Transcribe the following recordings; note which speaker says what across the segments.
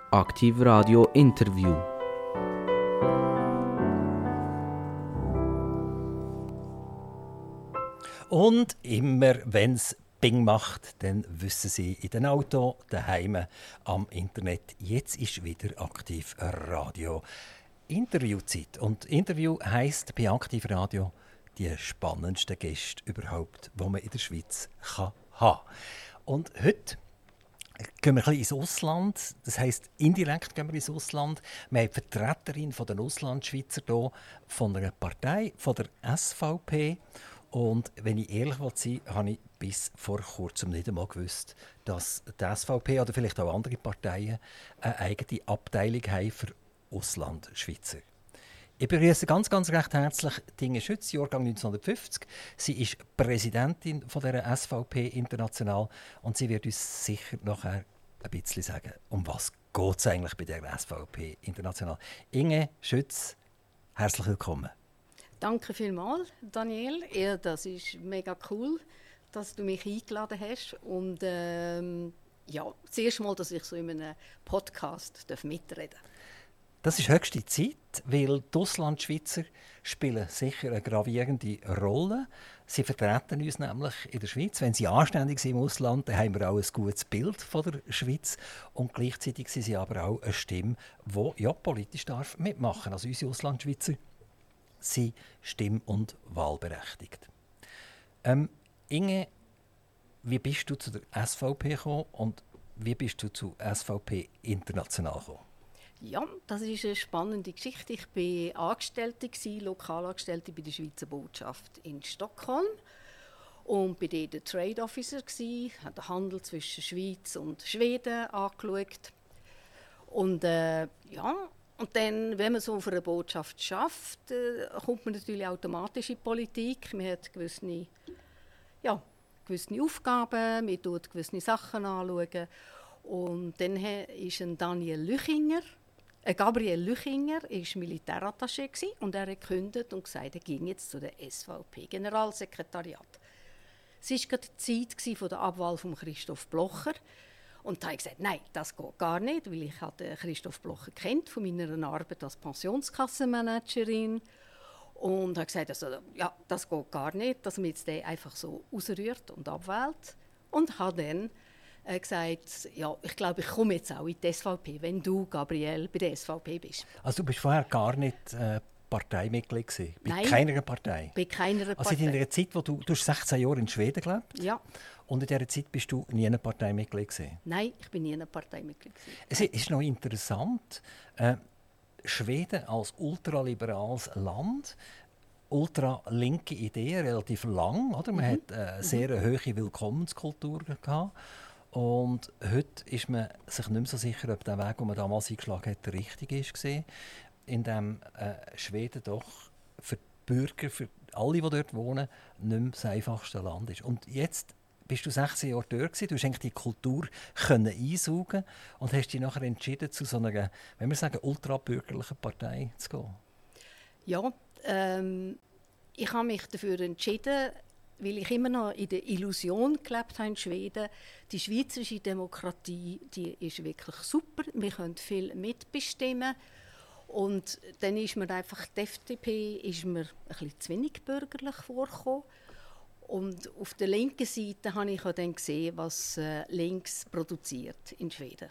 Speaker 1: Aktiv Radio Interview.
Speaker 2: Und immer, wenn es Bing macht, dann wissen Sie in den Auto, daheim, am Internet. Jetzt ist wieder Aktiv Radio Interviewzeit. Und Interview heisst bei Aktiv Radio die spannendsten Gäste überhaupt, die man in der Schweiz haben kann. Und heute gehen wir ein bisschen ins Ausland. Das heisst, indirekt gehen wir ins Ausland. Wir haben die Vertreterin der Auslandschweizer hier von einer Partei, von der SVP. Und wenn ich ehrlich sein will, habe ich bis vor kurzem nicht einmal gewusst, dass die SVP oder vielleicht auch andere Parteien eine eigene Abteilung haben für Auslandschweizer. Ich begrüße ganz recht herzlich Inge Schütz, Jahrgang 1950. Sie ist Präsidentin von der SVP International und sie wird uns sicher nachher ein bisschen sagen, um was geht es eigentlich bei der SVP International. Inge Schütz, herzlich willkommen.
Speaker 3: Danke vielmals, Daniel. Ja, das ist mega cool, dass du mich eingeladen hast. Und ja, das erste Mal, dass ich so in einem Podcast mitreden darf.
Speaker 2: Das ist höchste Zeit, weil die Auslandschweizer spielen sicher eine gravierende Rolle. Sie vertreten uns nämlich in der Schweiz. Wenn sie anständig sind im Ausland, dann haben wir auch ein gutes Bild von der Schweiz. Und gleichzeitig sind sie aber auch eine Stimme, die ja politisch darf mitmachen. Also unsere Auslandschweizer sind stimm- und wahlberechtigt. Inge, wie bist du zu der SVP gekommen und wie bist du zu SVP International gekommen?
Speaker 3: Ja, das ist eine spannende Geschichte. Ich war Angestellte, Lokalangestellte bei der Schweizer Botschaft in Stockholm. Und war dort der Trade Officer, habe den Handel zwischen Schweiz und Schweden angeschaut. Und und dann, wenn man so auf einer Botschaft schafft, kommt man natürlich automatisch in die Politik. Man hat gewisse Aufgaben, man schaut gewisse Sachen anschauen. Und dann ist ein Gabriel Lüchinger war Militärattaché und er hat gekündigt und gesagt, er ging jetzt zu der SVP-Generalsekretariat. Es war gerade die Zeit von der Abwahl von Christoph Blocher. Und da habe ich gesagt, nein, das geht gar nicht, weil ich Christoph Blocher kennt von meiner Arbeit als Pensionskassenmanagerin. Und habe gesagt, also, ja, das geht gar nicht, dass man jetzt den einfach so ausrührt und abwählt. Und habe dann gesagt, ja, ich glaube, ich komme jetzt auch in die SVP, wenn du, Gabriel, bei der SVP bist.
Speaker 2: Also du bist vorher gar nicht Parteimitglied gewesen?
Speaker 3: Nein,
Speaker 2: keiner Partei?
Speaker 3: Bei keiner Partei.
Speaker 2: Also in der Zeit, wo du hast 16 Jahre in Schweden gelebt?
Speaker 3: Ja.
Speaker 2: Und in dieser Zeit bist du nie ein Parteimitglied gewesen?
Speaker 3: Nein, ich bin nie ein Parteimitglied gewesen.
Speaker 2: Es ist noch interessant, Schweden als ultraliberales Land, ultralinke Idee, relativ lang. Oder? Man hat eine sehr hohe Willkommenskultur gehabt. Und heute ist man sich nicht mehr so sicher, ob der Weg, den man damals eingeschlagen hat, der richtige war. In dem Schweden doch für die Bürger, für alle, die dort wohnen, nicht mehr das einfachste Land ist. Und jetzt bist du 16 Jahre dort gewesen, du hast eigentlich die Kultur einsaugen und hast dich nachher entschieden, zu so einer, wenn wir sagen, ultrabürgerlichen Partei zu gehen.
Speaker 3: Ja, ich habe mich dafür entschieden, weil ich immer noch in der Illusion gelebt habe in Schweden. Die schweizerische Demokratie, die ist wirklich super. Wir können viel mitbestimmen. Und dann ist mir einfach, die FDP ist mir ein bisschen zu wenig bürgerlich vorgekommen. Und auf der linken Seite habe ich auch dann gesehen, was links produziert in Schweden.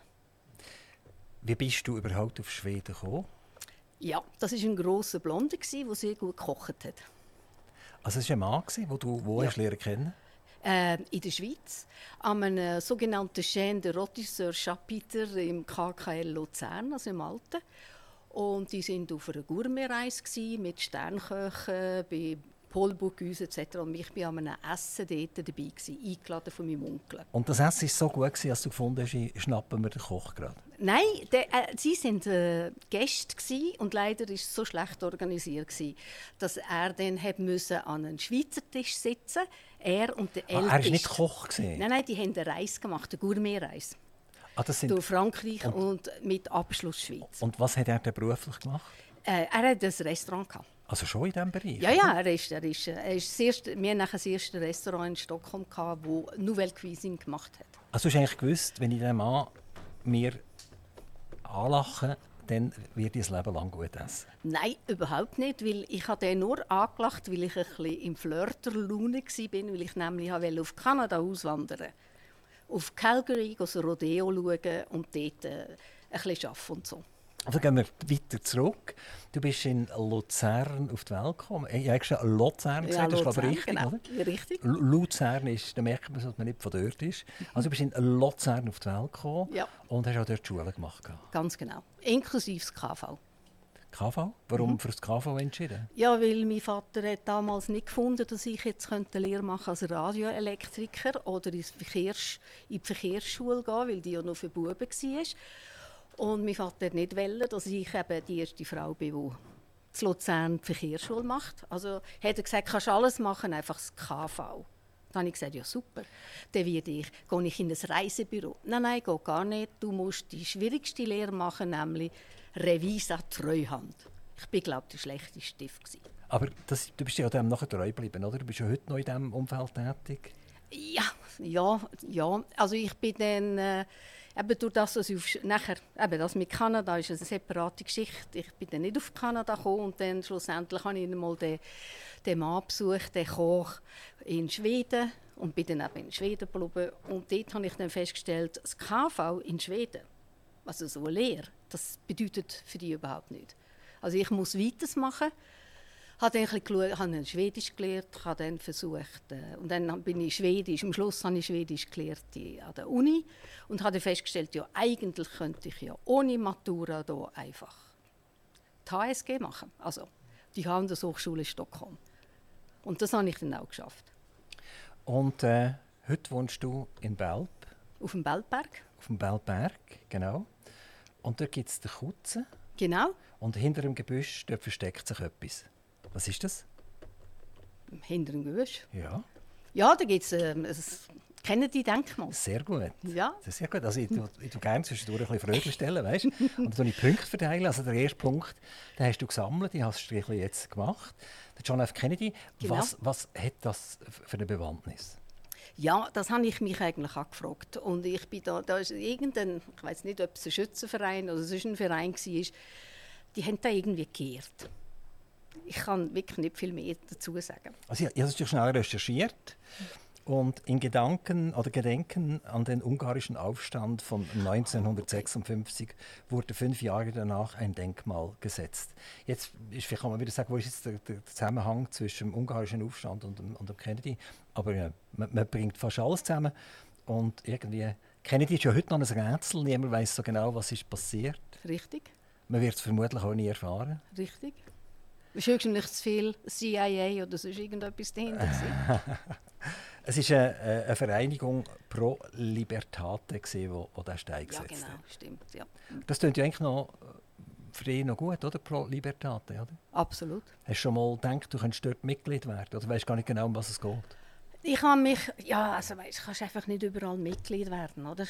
Speaker 2: Wie bist du überhaupt auf Schweden gekommen?
Speaker 3: Ja, das war ein grosser Blonder, der sehr gut gekocht hat.
Speaker 2: Also es war ein Mann, den du hast lernen kennen?
Speaker 3: In der Schweiz, an einem sogenannten Chaîne de Rotisseur Chapitre im KKL Luzern, also im Alten. Und die waren auf einer Gourmet-Reise mit Sternköchen, bei Paul Bocuse etc. Und ich war an einem Essen dort dabei, eingeladen von meinem Onkel.
Speaker 2: Und das Essen war so gut, dass du gefunden hast, schnappen wir den Koch gerade?
Speaker 3: Nein, sie waren Gäste und leider war es so schlecht organisiert, dass er dann an einen Schweizer Tisch sitzen musste. Er und der Älteste.
Speaker 2: Er war nicht Koch?
Speaker 3: Nein, die haben eine Reise gemacht, eine Gourmet-Reise. Durch Frankreich und mit Abschluss Schweiz.
Speaker 2: Und was hat er denn beruflich gemacht?
Speaker 3: Er hatte ein Restaurant gehabt.
Speaker 2: Also schon in diesem Bereich?
Speaker 3: Ja, wir hatten das erste Restaurant in Stockholm, das Nouvelle Cuisine gemacht hat.
Speaker 2: Also du hast eigentlich gewusst, wenn ich den Mann mir anlachen, dann wird ich das Leben lang gut essen.
Speaker 3: Nein, überhaupt nicht, weil ich habe den nur angelacht, weil ich ein bisschen im Flirterlaune war, weil ich nämlich auf Kanada auswandern. Auf Calgary, also Rodeo schauen und dort ein bisschen arbeiten und so.
Speaker 2: Also gehen wir weiter zurück. Du bist in Luzern auf die Welt gekommen. Ich habe schon Luzern gesagt, das ist glaube ich richtig,
Speaker 3: genau.
Speaker 2: oder?
Speaker 3: Ja, richtig.
Speaker 2: Luzern ist, da merkt man, dass man nicht von dort ist. Also du bist in Luzern auf die Welt gekommen und hast auch dort die Schule gemacht.
Speaker 3: Ganz genau, inklusive das KV.
Speaker 2: KV? Warum für das KV entschieden?
Speaker 3: Ja, weil mein Vater hat damals nicht gefunden, dass ich jetzt eine Lehre machen als Radioelektriker oder in die Verkehrsschule gehen, weil die ja noch für Buben war. Und mein Vater wollte nicht, dass ich eben die erste Frau bin, die in Luzern die Verkehrsschule macht. Also hat er gesagt, kannst alles machen, einfach das KV. Dann habe ich gesagt, ja super, dann gehe ich in ein Reisebüro. Nein, geht gar nicht. Du musst die schwierigste Lehre machen, nämlich Revisa Treuhand. Ich war, glaube ich, der schlechteste Stift.
Speaker 2: Aber du bist ja dem nachher treu geblieben, oder? Du bist ja heute noch in diesem Umfeld tätig.
Speaker 3: Ja. Also ich bin dann, eben durch das, dass das mit Kanada ist eine separate Geschichte. Ich bin dann nicht auf Kanada gekommen und dann schlussendlich habe ich einmal den Mann besucht, den Koch in Schweden und bin dann eben in Schweden geblieben. Und dort habe ich dann festgestellt, das KV in Schweden, also so eine Lehre, das bedeutet für die überhaupt nichts. Also ich muss weitermachen. Habe dann Schwedisch gelernt, habe dann versucht, und dann bin ich Schwedisch, am Schluss habe ich Schwedisch gelernt an der Uni und habe festgestellt, ja, eigentlich könnte ich ja ohne Matura hier einfach die HSG machen, also die Handelshochschule Stockholm. Und das habe ich dann auch geschafft.
Speaker 2: Und heute wohnst du in Belp?
Speaker 3: Auf dem Belpberg.
Speaker 2: Auf dem Belpberg, genau. Und dort gibt es den Kutzen.
Speaker 3: Genau.
Speaker 2: Und hinter dem Gebüsch dort versteckt sich etwas. Was ist das?
Speaker 3: Hinter dem Gebüsch?
Speaker 2: Ja.
Speaker 3: Ja, da gibt es ein Kennedy-Denkmal.
Speaker 2: Sehr gut.
Speaker 3: Ja.
Speaker 2: Das ist sehr gut. Also ich tue gerne zwischendurch ein bisschen Fragen stellen, weißt? Und dann die Punkte verteilen. Also der erste Punkt, den hast du gesammelt, den hast du jetzt gemacht. Der John F. Kennedy.
Speaker 3: Genau.
Speaker 2: Was hat das für eine Bewandtnis?
Speaker 3: Ja, das habe ich mich eigentlich auch gefragt. Und ich bin da ist irgendein, ich weiß nicht, ob es ein Schützenverein oder sonst ein Verein war, die haben da irgendwie geehrt. Ich kann wirklich nicht viel mehr dazu sagen.
Speaker 2: Also ich habe es schnell recherchiert und in Gedenken an den ungarischen Aufstand von 1956 wurde 5 Jahre danach ein Denkmal gesetzt. Jetzt vielleicht kann man wieder sagen, wo ist jetzt der Zusammenhang zwischen dem ungarischen Aufstand und dem Kennedy? Aber ja, man bringt fast alles zusammen und irgendwie Kennedy ist ja heute noch ein Rätsel. Niemand weiß so genau, was ist passiert.
Speaker 3: Richtig.
Speaker 2: Man wird es vermutlich auch nie erfahren.
Speaker 3: Richtig. Es war höchstens zu viel CIA oder sonst irgendetwas dahinter.
Speaker 2: Es war eine Vereinigung pro Libertate, die diesen Stein gesetzt hat.
Speaker 3: Ja, genau, stimmt. Ja.
Speaker 2: Das klingt ja eigentlich noch für dich noch gut, oder? Pro Libertate, oder?
Speaker 3: Absolut.
Speaker 2: Hast du schon mal gedacht, du könntest dort Mitglied werden? Oder weißt gar nicht genau, um was es geht?
Speaker 3: Ich habe mich, kannst einfach nicht überall Mitglied werden, oder?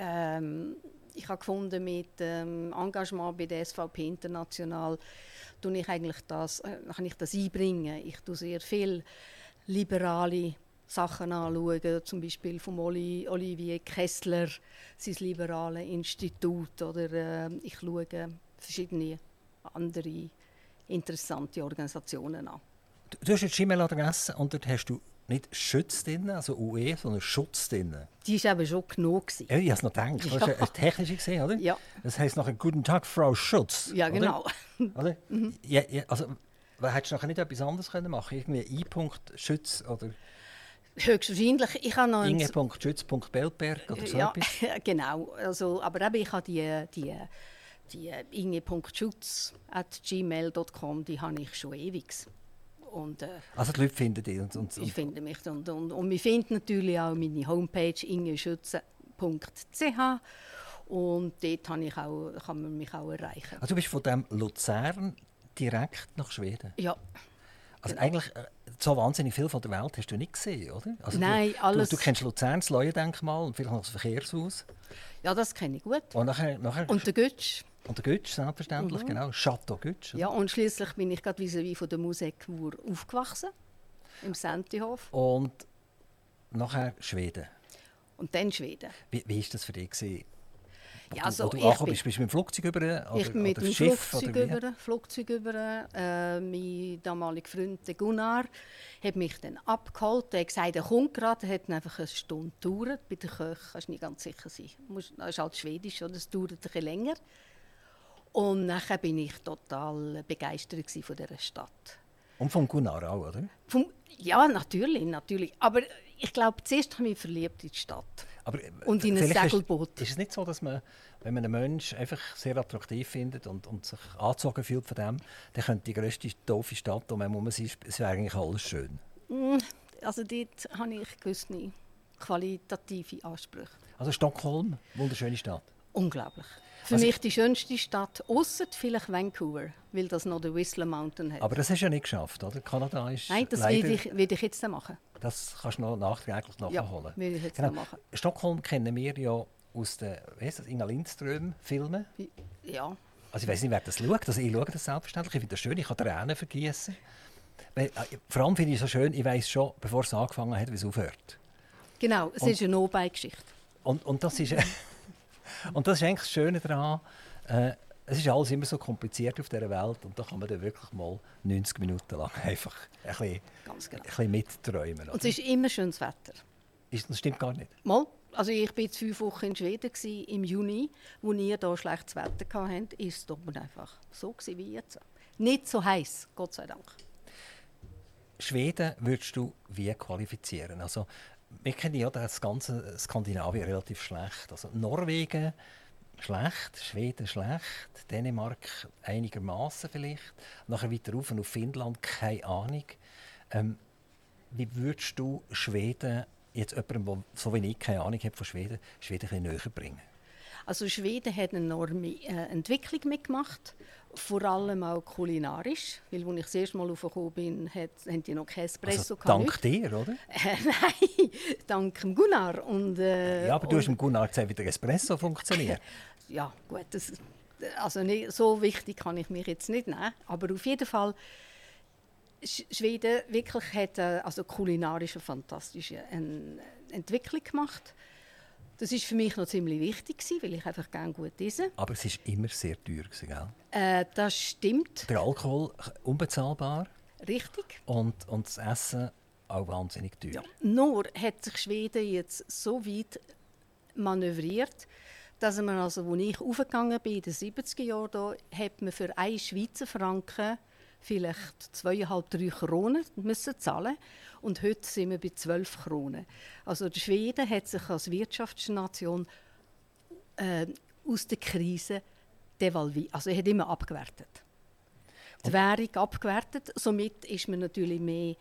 Speaker 3: Ich habe gefunden, mit Engagement bei der SVP International kann ich das einbringen. Ich tue sehr viel liberale Sachen anschauen, zum Beispiel von Olivier Kessler, sein liberale Institut, oder ich schaue verschiedene andere interessante Organisationen an.
Speaker 2: Du hast eine E-Mail-Adresse und dort hast du nicht Schütz drin, also UE, sondern Schutz drin.
Speaker 3: Die war eben schon genug.
Speaker 2: Ja, ich habe es noch gedacht. Ja. Das war eine technische gesehen, oder?
Speaker 3: Ja.
Speaker 2: Das heisst nachher «Guten Tag, Frau Schutz».
Speaker 3: Ja, genau.
Speaker 2: Oder? Mhm. Ja, also, hättest du nachher nicht etwas anderes machen können? Irgendwie I.Schütz oder...
Speaker 3: Höchstwahrscheinlich. Ich habe noch
Speaker 2: Inge.schütz.belberg oder so
Speaker 3: ja,
Speaker 2: etwas?
Speaker 3: Genau. Also, aber eben, ich habe die inge.schutz@gmail.com, die habe ich schon ewig. Und,
Speaker 2: also die Leute finden dich?
Speaker 3: Ich finde mich. Und wir finden natürlich auch meine Homepage ingeschütze.ch und dort kann man mich auch erreichen.
Speaker 2: Also du bist von dem Luzern direkt nach Schweden?
Speaker 3: Ja.
Speaker 2: Also
Speaker 3: genau.
Speaker 2: eigentlich so wahnsinnig viel von der Welt hast du nicht gesehen, oder? Also
Speaker 3: Nein, alles.
Speaker 2: Du kennst Luzern, das Leuendenkmal und vielleicht noch das Verkehrshaus.
Speaker 3: Ja, das kenne ich gut.
Speaker 2: Und nachher
Speaker 3: und der Götsch.
Speaker 2: Und der Götsch, selbstverständlich, genau. Chateau Götsch.
Speaker 3: Ja, und schließlich bin ich gerade vis-à-vis von der Musekur aufgewachsen, im Sentihof.
Speaker 2: Und nachher Schweden.
Speaker 3: Und dann Schweden.
Speaker 2: Wie war das für dich gewesen?
Speaker 3: Ja,
Speaker 2: Als
Speaker 3: also
Speaker 2: du angekommen bist, bist du mit dem Flugzeug über oder
Speaker 3: ich bin mit dem
Speaker 2: Schiff?
Speaker 3: Flugzeug über. Mein damaliger Freund der Gunnar hat mich dann abgeholt. Er hat gesagt, er kommt gerade. Er hat einfach eine Stunde gedauert. Bei der Köche kannst du nicht ganz sicher sein. Das ist halt Schwedisch, oder? Es dauert ein bisschen länger. Und nachher bin ich total begeistert von dieser Stadt.
Speaker 2: Und vom Gunnar auch, oder?
Speaker 3: Ja, natürlich. Aber ich glaube, zuerst habe ich mich verliebt in die Stadt.
Speaker 2: Aber
Speaker 3: Und in ein Segelboot.
Speaker 2: Ist es nicht so, dass man, wenn man einen Menschen einfach sehr attraktiv findet und sich angezogen fühlt von dem, dann könnte die grösste doofe Stadt, um man ist, es wäre eigentlich alles schön?
Speaker 3: Also dort habe ich gewisse qualitative Ansprüche.
Speaker 2: Also Stockholm, wunderschöne Stadt.
Speaker 3: Unglaublich. Für mich die schönste Stadt, ausser vielleicht Vancouver, weil das noch den Whistler Mountain hat.
Speaker 2: Aber das hast du ja nicht geschafft, oder? Kanada ist
Speaker 3: Nein, das
Speaker 2: leider,
Speaker 3: will ich jetzt machen.
Speaker 2: Das kannst du noch nachträglich nachholen.
Speaker 3: Ja, will ich jetzt
Speaker 2: Genau.
Speaker 3: machen.
Speaker 2: Stockholm kennen wir ja aus den Inga Lindström-Filmen.
Speaker 3: Ja.
Speaker 2: Also ich weiß nicht, wer das schaut. Also ich schaue das selbstverständlich. Ich finde das schön. Ich kann Tränen vergießen. Vor allem finde ich es so schön, ich weiss schon, bevor es angefangen hat, wie es aufhört.
Speaker 3: Genau, es ist eine No-Buy-Geschichte.
Speaker 2: Und das ist... Und das ist eigentlich das Schöne daran. Es ist alles immer so kompliziert auf dieser Welt und da kann man dann wirklich mal 90 Minuten lang einfach ein bisschen mitträumen. Oder?
Speaker 3: Und es ist immer schönes Wetter.
Speaker 2: Das stimmt gar nicht.
Speaker 3: Mal. Also ich war jetzt 5 Wochen in Schweden im Juni, wo ihr hier schlechtes Wetter hattet. Ist es doch einfach so wie jetzt. Nicht so heiß, Gott sei Dank.
Speaker 2: Schweden würdest du wie qualifizieren? Also, wir kennen ja das ganze Skandinavien relativ schlecht. Also Norwegen schlecht, Schweden schlecht, Dänemark einigermaßen vielleicht. Nachher weiter rauf auf Finnland, keine Ahnung. Wie würdest du Schweden, jetzt jemandem, der so wie ich keine Ahnung hat von Schweden ein bisschen näher bringen?
Speaker 3: Also Schweden hat eine enorme Entwicklung mitgemacht, vor allem auch kulinarisch. Weil als ich das erste Mal aufgekommen bin, haben die noch kein Espresso.
Speaker 2: Also dank dir, oder?
Speaker 3: Nein, dank dem Gunnar. Und,
Speaker 2: ja, aber du hast dem Gunnar gesagt, wie der Espresso funktioniert.
Speaker 3: Ja, gut. Also nicht, so wichtig kann ich mich jetzt nicht nehmen. Aber auf jeden Fall, Schweden wirklich hat also kulinarisch eine fantastische Entwicklung gemacht. Das war für mich noch ziemlich wichtig, weil ich einfach gerne gut esse.
Speaker 2: Aber es war immer sehr teuer, gell?
Speaker 3: Das stimmt.
Speaker 2: Der Alkohol unbezahlbar.
Speaker 3: Richtig.
Speaker 2: Und das Essen auch wahnsinnig teuer.
Speaker 3: Ja. Nur hat sich Schweden jetzt so weit manövriert, dass man, also, als ich aufgegangen bin in den 70er Jahren, hat man für 1 Schweizer Franken vielleicht 2,5-3 Kronen müssen zahlen. Und heute sind wir bei 12 Kronen. Also die Schweden hat sich als Wirtschaftsnation aus der Krise devalviert. Also er hat immer abgewertet. Die Währung abgewertet. Somit ist man natürlich mehr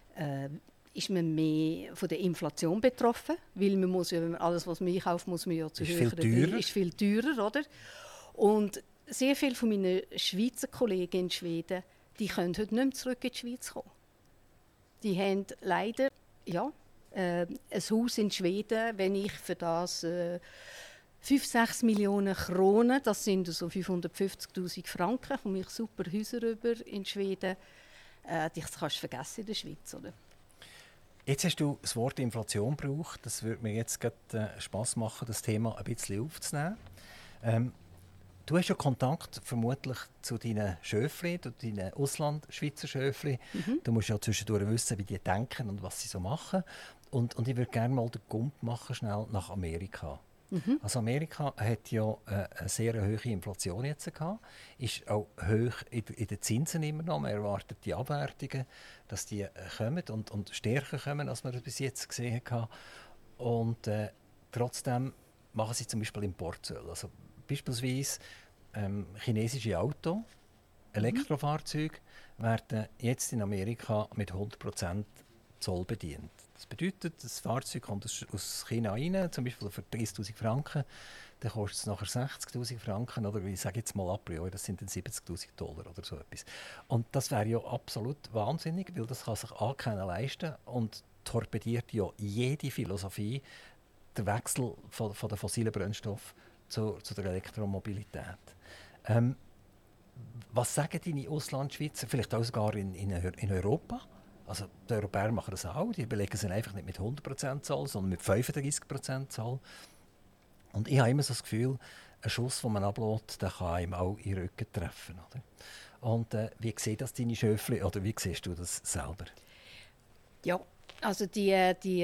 Speaker 3: von der Inflation betroffen, weil man muss ja, alles, was man einkauft, muss man ja zu höheren ist viel teurer, oder? Und sehr viele von meinen Schweizer Kollegen in Schweden, die können heute nicht mehr zurück in die Schweiz kommen. Die haben leider ein Haus in Schweden, wenn ich für das 5-6 Millionen Kronen, das sind so 550'000 Franken, komme ich super Häuser über in Schweden. Das kannst du vergessen in der Schweiz, oder?
Speaker 2: Jetzt hast du das Wort Inflation gebraucht. Das würde mir jetzt gerade Spass machen, das Thema ein bisschen aufzunehmen. Du hast ja Kontakt vermutlich zu deinen Schöfli, zu deinen Ausland-Schweizer Schöfli. Du musst ja zwischendurch wissen, wie die denken und was sie so machen. Und ich würde gerne mal den Gump machen, schnell nach Amerika. Also Amerika hat ja eine sehr hohe Inflation jetzt gehabt, ist auch hoch in den Zinsen immer noch. Man erwartet die Abwertungen, dass die kommen und stärker kommen, als man das bis jetzt gesehen hat. Und trotzdem machen sie zum Beispiel Importzölle. Also beispielsweise chinesische Autos, Elektrofahrzeuge werden jetzt in Amerika mit 100% Zoll bedient. Das bedeutet, das Fahrzeug kommt aus China rein, zum Beispiel für 30'000 Franken, dann kostet es nachher 60'000 Franken, oder ich sage jetzt mal a priori, das sind dann $70'000 oder so etwas. Und das wäre ja absolut wahnsinnig, weil das kann sich A keiner leisten und torpediert ja jede Philosophie, der Wechsel von den fossilen Brennstoffen zu der Elektromobilität. Was sagen deine Auslandschweizer, vielleicht auch sogar in Europa? Also die Europäer machen das auch, die belegen es einfach nicht mit 100% Zoll, sondern mit 35% Zoll. Und ich habe immer so das Gefühl, ein Schuss, den man ablässt, der kann einem auch in den Rücken treffen. Oder? Und wie sieht das deine Schöfli, oder wie siehst du das selber?
Speaker 3: Ja, also die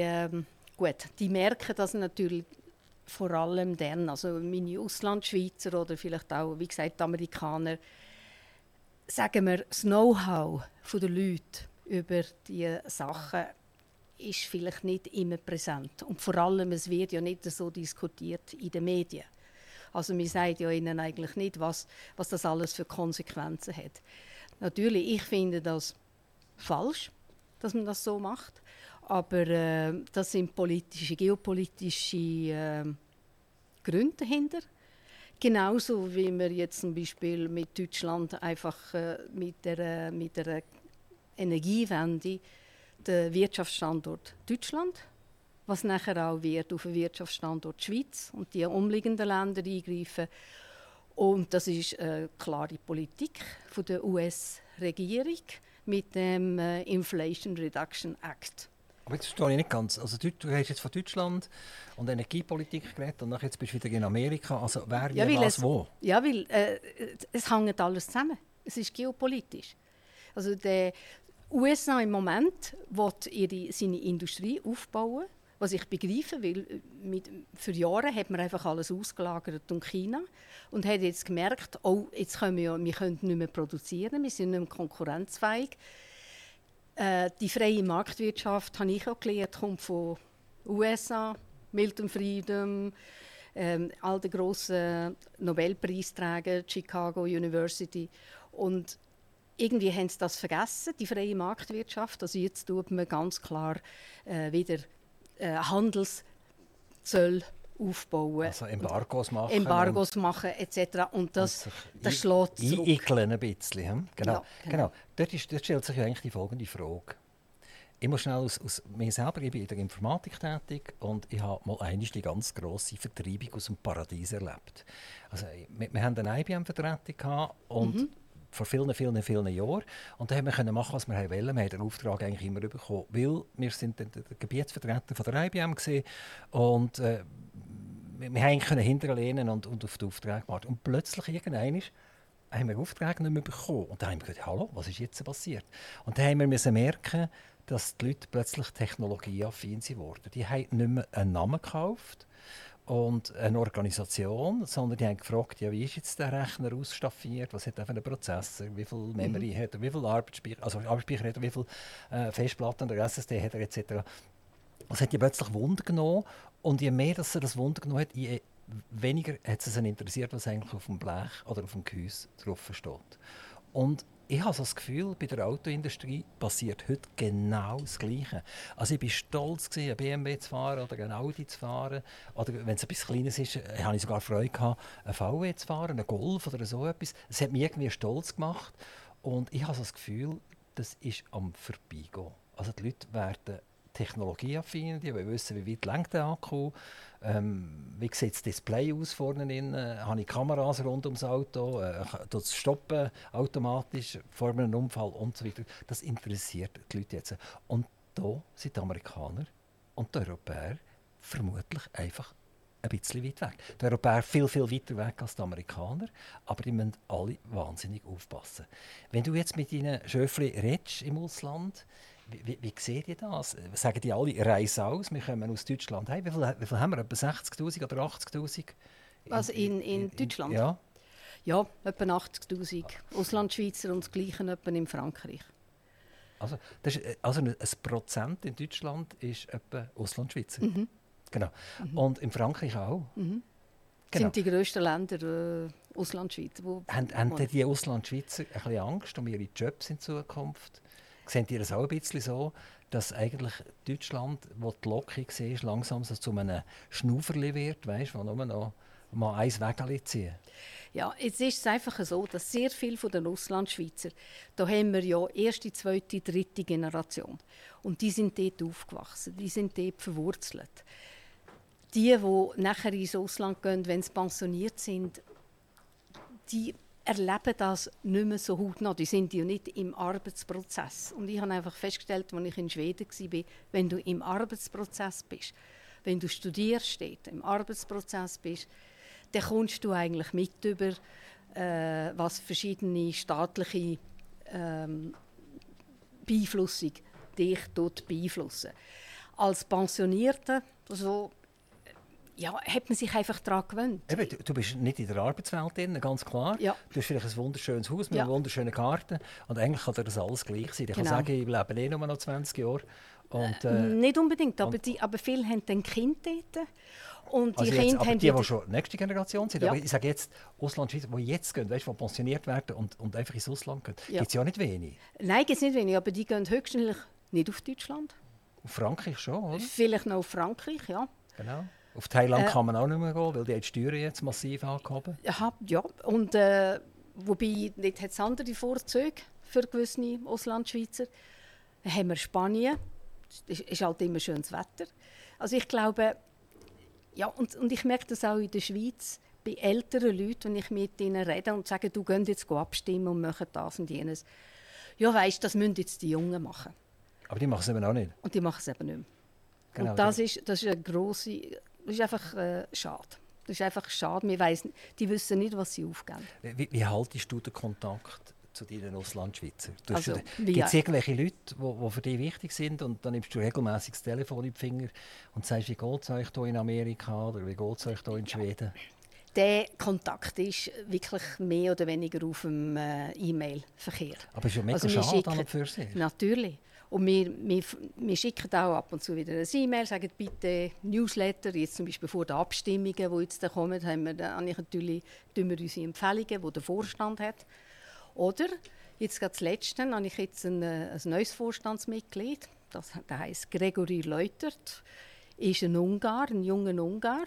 Speaker 3: merken das natürlich vor allem dann, also meine Auslandschweizer oder vielleicht auch, wie gesagt, die Amerikaner, sagen wir, das Know-how der Leute über diese Sachen ist vielleicht nicht immer präsent. Und vor allem, es wird ja nicht so diskutiert in den Medien. Also man sagt ja ihnen eigentlich nicht, was das alles für Konsequenzen hat. Natürlich, ich finde das falsch, dass man das so macht. Aber das sind geopolitische Gründe dahinter. Genauso wie wir jetzt zum Beispiel mit Deutschland einfach mit der Energiewende den Wirtschaftsstandort Deutschland, was nachher auch wird auf den Wirtschaftsstandort Schweiz und die umliegenden Länder eingreifen. Und das ist eine klare Politik von der US-Regierung mit dem Inflation Reduction Act.
Speaker 2: Aber jetzt verstehe ich nicht ganz. Also, du hast jetzt von Deutschland und Energiepolitik geredet und jetzt bist du wieder in Amerika. Also wer, wie, was, wo?
Speaker 3: Ja, weil es hängt alles zusammen. Es ist geopolitisch. Also der USA im Moment will seine Industrie aufbauen, was ich begreife, weil für Jahre hat man einfach alles ausgelagert um China und hat jetzt gemerkt, oh, jetzt können wir können nicht mehr produzieren, wir sind nicht mehr konkurrenzfähig. Die freie Marktwirtschaft, habe ich auch gelernt, kommt von USA, Milton Friedman, all die grossen Nobelpreisträger, Chicago University. Und irgendwie haben sie das vergessen, die freie Marktwirtschaft. Also jetzt tut man ganz klar wieder Handelszölle aufbauen.
Speaker 2: Also Embargos machen.
Speaker 3: Embargos machen etc. Und das schlägt zurück.
Speaker 2: Einkeln ein bisschen. Hm? Genau.
Speaker 3: Ja,
Speaker 2: genau. Dort stellt sich eigentlich die folgende Frage. Ich muss schnell aus mir selber, ich bin in der Informatik tätig und ich habe mal einmal die ganz grosse Vertreibung aus dem Paradies erlebt. Also, wir haben eine IBM-Vertretung und vor vielen Jahren. Und da haben wir machen, was wir wollten. Wir haben den Auftrag eigentlich immer bekommen, weil wir sind der Gebietsvertreter von der IBM gewesen und wir können hinterlehnen und auf den Auftrag warten. Und plötzlich irgendwann haben wir Aufträge nicht mehr bekommen. Und dann haben wir gedacht, hallo, was ist jetzt passiert? Und dann haben wir merken, dass die Leute plötzlich technologieaffin wurden. Die haben nicht mehr einen Namen gekauft und eine Organisation, sondern die haben gefragt, ja, wie ist jetzt der Rechner ausstaffiert, was hat er für einen Prozessor, wie viel Memory hat er, wie viel Arbeitsspeicher hat er, wie viel Festplatten oder SSD hat er etc. Das hat die plötzlich Wunder genommen und je mehr dass er das Wunder genommen hat, je weniger hat es ihn interessiert, was eigentlich auf dem Blech oder auf dem Gehäuse drauf steht. Und ich habe so das Gefühl, bei der Autoindustrie passiert heute genau das Gleiche. Also ich war stolz, einen BMW zu fahren oder einen Audi zu fahren. Oder wenn es etwas Kleines ist, habe ich sogar Freude gehabt, einen VW zu fahren, einen Golf oder so etwas. Es hat mich irgendwie stolz gemacht. Und ich habe so das Gefühl, das ist am Vorbeigehen. Also die Leute werden technologieaffin, die wollen wissen, wie weit lenkt der Akku, wie sieht das Display aus vorne drin, habe ich Kameras rund ums Auto, tut es stoppen automatisch vor einem Unfall und so weiter. Das interessiert die Leute jetzt. Und da sind die Amerikaner und die Europäer vermutlich einfach ein bisschen weit weg. Die Europäer viel weiter weg als die Amerikaner, aber die müssen alle wahnsinnig aufpassen. Wenn du jetzt mit deinen Schöfli redest im Ausland, wie seht ihr das? Sagen die alle, reise aus, wir kommen aus Deutschland. Hey, wie viel haben wir? Etwa 60'000 oder 80'000?
Speaker 3: Also in Deutschland?
Speaker 2: Ja.
Speaker 3: Ja, etwa 80'000 Auslandschweizer und das Gleiche etwa in Frankreich.
Speaker 2: Also ein Prozent in Deutschland ist etwa Auslandschweizer. Genau. Und in Frankreich auch.
Speaker 3: Genau.
Speaker 2: Genau.
Speaker 3: Sind die grössten Länder Auslandschweizer.
Speaker 2: Haben die Auslandschweizer ein bisschen Angst um ihre Jobs in Zukunft? Seht ihr das auch ein bisschen so, dass eigentlich Deutschland, wo die Locke war, langsam so zu einem Schnauferli wird, weißt, wo nur noch mal ein Wägeli ziehen?
Speaker 3: Ja, jetzt ist es einfach so, dass sehr viele von den Auslandschweizer, da haben wir ja erste, zweite, dritte Generation. Und die sind dort aufgewachsen, die sind dort verwurzelt. Die nachher ins Ausland gehen, wenn sie pensioniert sind, die erleben das nicht mehr so hautnah. Die sind ja nicht im Arbeitsprozess. Und ich habe einfach festgestellt, als ich in Schweden war, wenn du im Arbeitsprozess bist, wenn du studierst, im Arbeitsprozess bist, dann kommst du eigentlich mit über, was verschiedene staatliche Beeinflussung dich dort beeinflussen. Als Pensionierter so, hat man sich einfach daran gewöhnt.
Speaker 2: Eben, du bist nicht in der Arbeitswelt drin, ganz klar.
Speaker 3: Ja.
Speaker 2: Du hast vielleicht ein wunderschönes Haus mit einem wunderschönen Garten. Und eigentlich kann dir das alles gleich sein. Ich kann sagen, ich lebe nur noch 20 Jahre. Und,
Speaker 3: nicht unbedingt, aber viele haben dann Kind dort. Und
Speaker 2: also
Speaker 3: die
Speaker 2: jetzt,
Speaker 3: Kinder
Speaker 2: aber
Speaker 3: haben
Speaker 2: die schon nächste Generation sind.
Speaker 3: Ja.
Speaker 2: Aber ich sage jetzt, Auslandschweizer, die jetzt gehen, weißt, die pensioniert werden und einfach ins Ausland gehen,
Speaker 3: Ja.
Speaker 2: gibt es ja nicht wenig.
Speaker 3: Nein, gibt es nicht wenig, aber die gehen höchstwahrscheinlich nicht auf Deutschland.
Speaker 2: Auf Frankreich schon, oder?
Speaker 3: Vielleicht noch auf Frankreich, ja.
Speaker 2: Genau. Auf Thailand kann man auch nicht mehr gehen, weil die Steuern jetzt massiv angehoben.
Speaker 3: Ja. Und wobei, dort hat es andere Vorzüge für gewisse Auslandschweizer. Dann haben wir Spanien. Es ist halt immer schönes Wetter. Also ich glaube, ja, und ich merke das auch in der Schweiz, bei älteren Leuten, wenn ich mit ihnen rede und sage, du gehst jetzt abstimmen und machen das und jenes. Ja, weisst, das müssen jetzt die Jungen machen.
Speaker 2: Aber die machen es eben auch nicht.
Speaker 3: Und die machen es eben nicht mehr.
Speaker 2: Genau,
Speaker 3: und das ist eine grosse, das ist einfach schade. Das ist einfach schade. Die wissen nicht, was sie aufgeben.
Speaker 2: Wie haltest du den Kontakt zu deinen Auslandschweizern?
Speaker 3: Also,
Speaker 2: gibt es irgendwelche Leute, die für dich wichtig sind und dann nimmst du regelmäßig das Telefon in die Finger und sagst, wie geht es euch hier in Amerika oder wie geht es euch hier in Schweden?
Speaker 3: Der Kontakt ist wirklich mehr oder weniger auf dem E-Mail-Verkehr.
Speaker 2: Aber es ist ja mega
Speaker 3: wir
Speaker 2: schade an und für sich.
Speaker 3: Natürlich. Und wir schicken auch ab und zu wieder ein E-Mail, sagen bitte Newsletter, jetzt zum Beispiel vor den Abstimmungen, die jetzt da kommen, tun wir unsere Empfehlungen, die der Vorstand hat. Oder, jetzt gerade das Letzte, habe ich jetzt ein neues Vorstandsmitglied, der heisst Gregory Leutert, ist ein Ungar, ein junger Ungar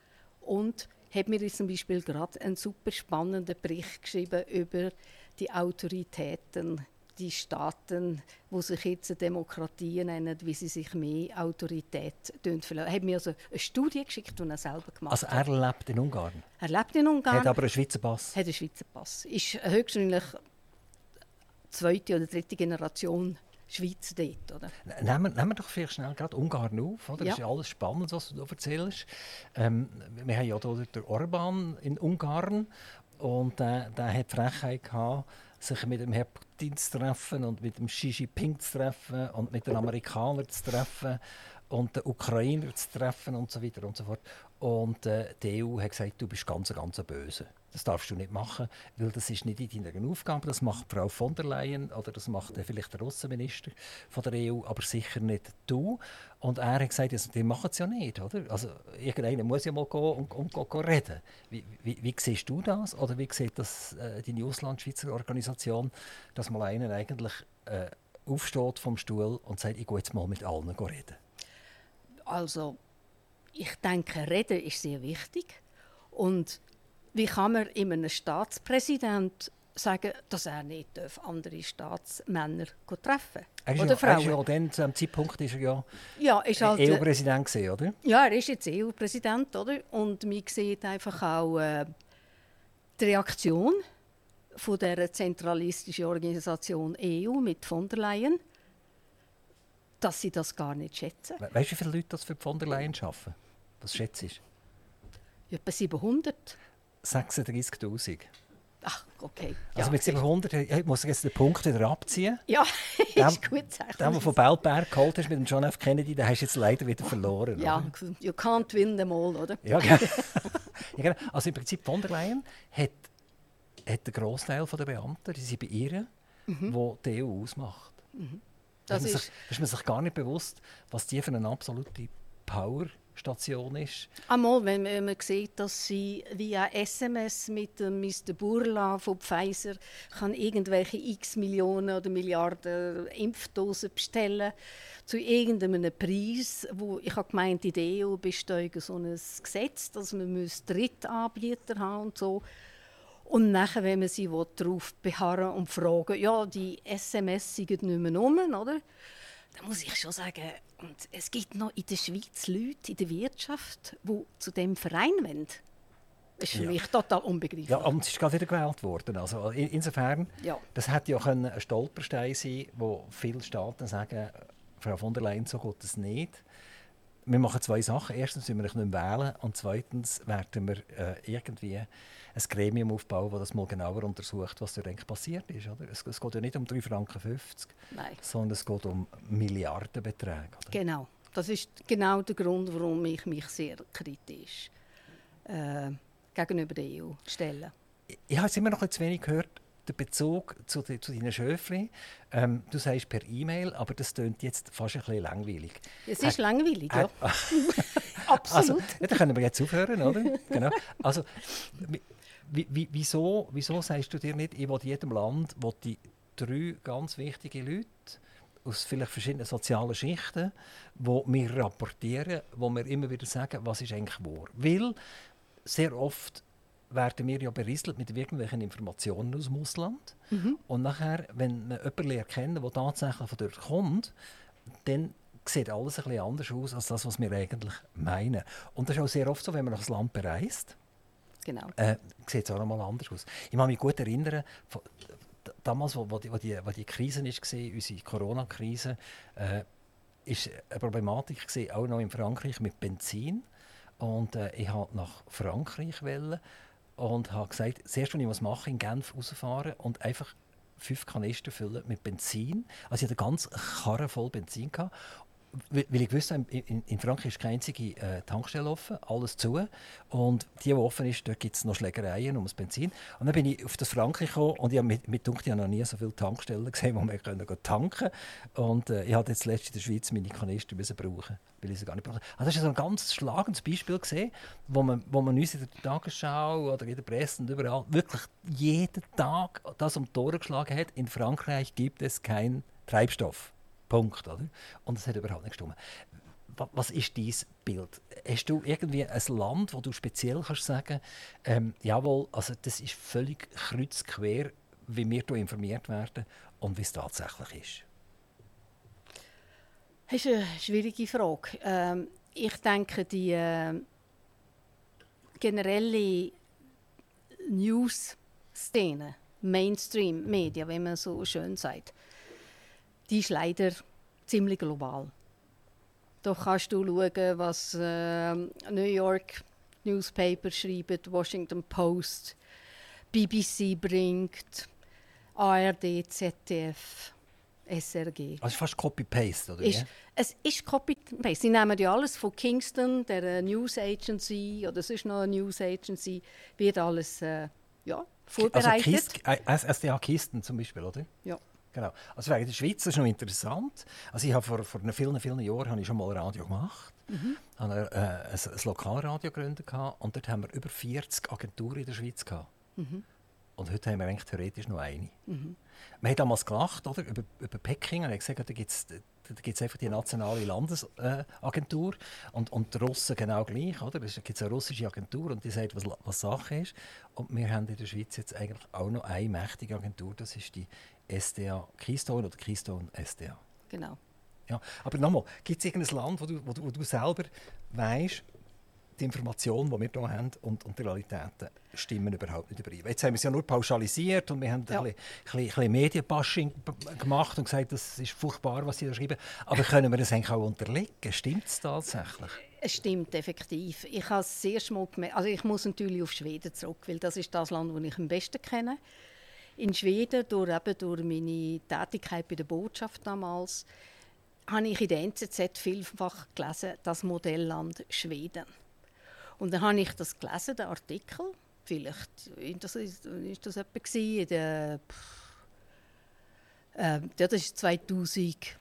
Speaker 3: und hat mir jetzt zum Beispiel gerade einen super spannenden Bericht geschrieben über die Autoritäten, die Staaten, die sich jetzt Demokratien nennen, wie sie sich mehr Autorität verlassen. Er hat mir also eine Studie geschickt, die er selber gemacht
Speaker 2: hat. Also er lebt in Ungarn?
Speaker 3: Er lebt in Ungarn.
Speaker 2: Hat aber einen Schweizer Pass?
Speaker 3: Hat einen Schweizer Pass. Ist höchstwahrscheinlich zweite oder dritte Generation Schweizer dort. Oder?
Speaker 2: Nehmen wir doch vielleicht schnell gerade Ungarn auf. Oder? Das ist ja alles spannend, was du da erzählst. Wir haben ja hier den Orbán in Ungarn. Und der hat die Frechheit gehabt, sich mit dem Herrn Putin zu treffen und mit dem Xi Jinping zu treffen und mit den Amerikanern zu treffen und den Ukrainern zu treffen und so weiter und so fort. Und die EU hat gesagt, du bist ganz böse. Das darfst du nicht machen, weil das ist nicht in deiner Aufgabe. Das macht Frau von der Leyen oder das macht vielleicht der Außenminister von der EU, aber sicher nicht du. Und er hat gesagt, also, die machen es ja nicht. Oder? Also, irgendeiner muss ja mal gehen und reden. Wie siehst du das? Oder wie sieht das deine Auslandschweizer Organisation, dass mal einer eigentlich aufsteht vom Stuhl und sagt, ich gehe jetzt mal mit allen reden?
Speaker 3: Also, ich denke, reden ist sehr wichtig. Und wie kann man einem Staatspräsident sagen, dass er nicht andere Staatsmänner treffen
Speaker 2: darf?
Speaker 3: Oder Frauen?
Speaker 2: Ja dann, zu diesem Zeitpunkt war er
Speaker 3: ist halt,
Speaker 2: EU-Präsident gewesen, oder?
Speaker 3: Ja, er ist jetzt EU-Präsident, oder? Und man sieht einfach auch die Reaktion von der zentralistischen Organisation EU mit von der Leyen, dass sie das gar nicht schätzen.
Speaker 2: Weißt du, wie viele Leute das für von der Leyen arbeiten? Was schätzt du?
Speaker 3: Etwa 700.
Speaker 2: 36'000.
Speaker 3: Ach, okay.
Speaker 2: Also mit 700 muss ich jetzt den Punkt wieder abziehen.
Speaker 3: Ja, ist gut.
Speaker 2: Den, den von Belberg geholt hast mit dem John F. Kennedy, den hast du jetzt leider wieder verloren.
Speaker 3: Ja,
Speaker 2: oder?
Speaker 3: you can't win them all, oder?
Speaker 2: Ja, genau. Ja, genau. Also im Prinzip von der Leyen hat der Großteil der Beamten, die sind bei ihr, die EU ausmacht. Das ist man sich gar nicht bewusst, was die für eine absolute Powerstation ist.
Speaker 3: Einmal, wenn man sieht, dass sie via SMS mit Mr. Burla von Pfizer kann irgendwelche x Millionen oder Milliarden Impfdosen bestellen zu irgendeinem Preis, wo ich habe gemeint, in der EU besteht so ein Gesetz, dass man Drittanbieter haben und so. Und nachher, wenn man sie darauf beharren und fragen, ja, die SMS sind nicht mehr rum, oder? Dann muss ich schon sagen, und es gibt noch in der Schweiz Leute in der Wirtschaft, die zu diesem Verein wollen. Das ist für mich total unbegreiflich.
Speaker 2: Ja, und es ist gerade wieder gewählt worden. Also insofern, das hätte ja ein Stolperstein sein können, wo viele Staaten sagen, Frau von der Leyen, so geht es nicht. wir machen zwei Sachen. Erstens müssen wir nicht mehr wählen und zweitens werden wir irgendwie ein Gremium aufbauen, das das mal genauer untersucht, was da eigentlich passiert ist. Oder? Es geht ja nicht um 3,50 Franken, sondern es geht um Milliardenbeträge. Oder?
Speaker 3: Genau. Das ist genau der Grund, warum ich mich sehr kritisch gegenüber der EU stelle.
Speaker 2: Ich habe jetzt immer noch ein zu wenig gehört, der Bezug zu deinen Schöfli. Du sagst per E-Mail, aber das klingt jetzt fast ein bisschen langweilig.
Speaker 3: Es ist langweilig, ja. Absolut.
Speaker 2: Also, ja, dann können wir jetzt aufhören, oder? Genau. Also, wieso sagst du dir nicht, ich will in jedem Land die 3 ganz wichtige Leute aus vielleicht verschiedenen sozialen Schichten, die mir rapportieren, wo mir immer wieder sagen, was ist eigentlich wahr. Weil sehr oft werden wir ja berieselt mit irgendwelchen Informationen aus dem Ausland. Und nachher, wenn man jemanden lernt kennen, der tatsächlich von dort kommt, dann sieht alles ein bisschen anders aus, als das, was wir eigentlich meinen. Und das ist auch sehr oft so, wenn man nach das Land bereist,
Speaker 3: Genau.
Speaker 2: sieht es auch noch mal anders aus. Ich kann mich gut erinnern, damals, wo die Krise war, unsere Corona-Krise, war eine Problematik auch noch in Frankreich mit Benzin. Und ich wollte nach Frankreich und habe gesagt, zuerst, was ich machen in Genf rausfahren und einfach 5 Kanister füllen mit Benzin. Also ich hatte eine ganz Karre voll Benzin gehabt. Weil ich wusste, in Frankreich ist keine einzige Tankstelle offen, alles zu. Und die offen ist, dort gibt es noch Schlägereien um das Benzin. Und dann bin ich auf das Frankreich gekommen und ich habe ich habe noch nie so viele Tankstellen gesehen, wo man tanken konnte. Und ich hatte jetzt letztens in der Schweiz meine Kanister brauchen, weil ich sie gar nicht brauche. Also das war so ein ganz schlagendes Beispiel gesehen, wo man uns in der Tagesschau oder in der Presse und überall wirklich jeden Tag das um die Ohren geschlagen hat. In Frankreich gibt es keinen Treibstoff. Punkt, oder? Und das hat überhaupt nicht gestimmt. Was ist dein Bild? Hast du irgendwie ein Land, wo du speziell kannst sagen, jawohl, also das ist völlig kreuzquer, wie wir hier informiert werden und wie es tatsächlich ist?
Speaker 3: Das ist eine schwierige Frage. Ich denke, die generelle News-Szene, Mainstream-Media, wie man so schön sagt, die ist leider ziemlich global. Da kannst du schauen, was New York Newspaper schreibt, Washington Post, BBC bringt, ARD, ZDF, SRG.
Speaker 2: Also fast Copy-Paste, oder?
Speaker 3: Es ist Copy-Paste. Sie nehmen ja alles von Kingston, der News Agency, oder sonst noch eine News Agency, wird alles vorbereitet.
Speaker 2: Also SDA Kisten zum Beispiel, oder?
Speaker 3: Ja.
Speaker 2: Genau. Also wegen der Schweiz, das ist noch interessant. Also ich habe vor vielen Jahren habe ich schon mal Radio gemacht. Habe ein Lokalradio gegründet und dort haben wir über 40 Agenturen in der Schweiz gehabt. Und heute haben wir eigentlich theoretisch noch eine. Wir haben damals gelacht, oder, über Peking. Und ich gesagt, da gibt es einfach die nationale Landesagentur. Und die Russen genau gleich. Oder? Da gibt es eine russische Agentur und die sagt, was Sache ist. Und wir haben in der Schweiz jetzt eigentlich auch noch eine mächtige Agentur. Das ist die SDA Keystone oder Keystone SDA.
Speaker 3: Genau.
Speaker 2: Ja, aber nochmal, gibt es irgendein Land, wo du selber weißt, die Informationen, die wir hier haben und die Realitäten stimmen überhaupt nicht überein? Jetzt haben wir es ja nur pauschalisiert und wir haben ein bisschen Medienbashing gemacht und gesagt, das ist furchtbar, was sie da schreiben. Aber können wir das eigentlich auch unterlegen? Stimmt es tatsächlich?
Speaker 3: Es stimmt effektiv. Ich habe es sehr schmal gemerkt. Also ich muss natürlich auf Schweden zurück, weil das ist das Land, das ich am besten kenne. In Schweden, durch meine Tätigkeit bei der Botschaft damals, habe ich in der NZZ vielfach gelesen, das Modellland Schweden. Und dann habe ich das gelesen, den Artikel, vielleicht das etwa in der, das war 2005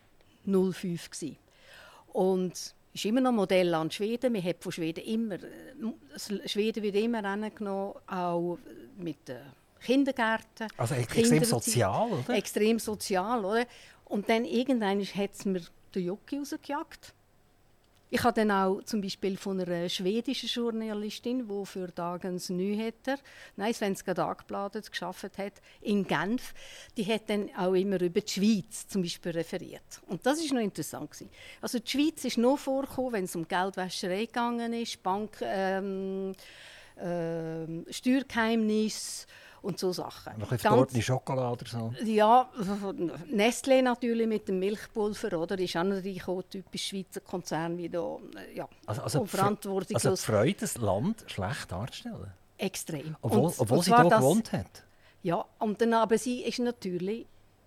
Speaker 3: und es ist immer noch Modellland Schweden. Man hat von Schweden Schweden wird immer angenommen, auch mit den Kindergärten.
Speaker 2: Also extrem sozial, oder?
Speaker 3: Extrem sozial, oder? Und dann irgendwann hat es mir den Jocki rausgejagt. Ich habe dann auch zum Beispiel von einer schwedischen Journalistin, die für Dagens Nyheter, Svenska Dagbladet, gearbeitet hat, in Genf, die hat dann auch immer über die Schweiz zum Beispiel referiert. Und das war noch interessant. Also die Schweiz ist nur vorgekommen, wenn es um Geldwäscherei gegangen ist, Steuergeheimnis und so Sachen.
Speaker 2: Ein bisschen verdorbene Schokolade oder so?
Speaker 3: Ja, Nestlé natürlich mit dem Milchpulver, oder? Ist auch natürlich auch typisch Schweizer Konzern, wie da
Speaker 2: also
Speaker 3: verantwortungslos.
Speaker 2: Also die Freude, das Land schlecht darzustellen?
Speaker 3: Extrem.
Speaker 2: Obwohl sie hier gewohnt hat?
Speaker 3: Ja, und dann, aber sie ist natürlich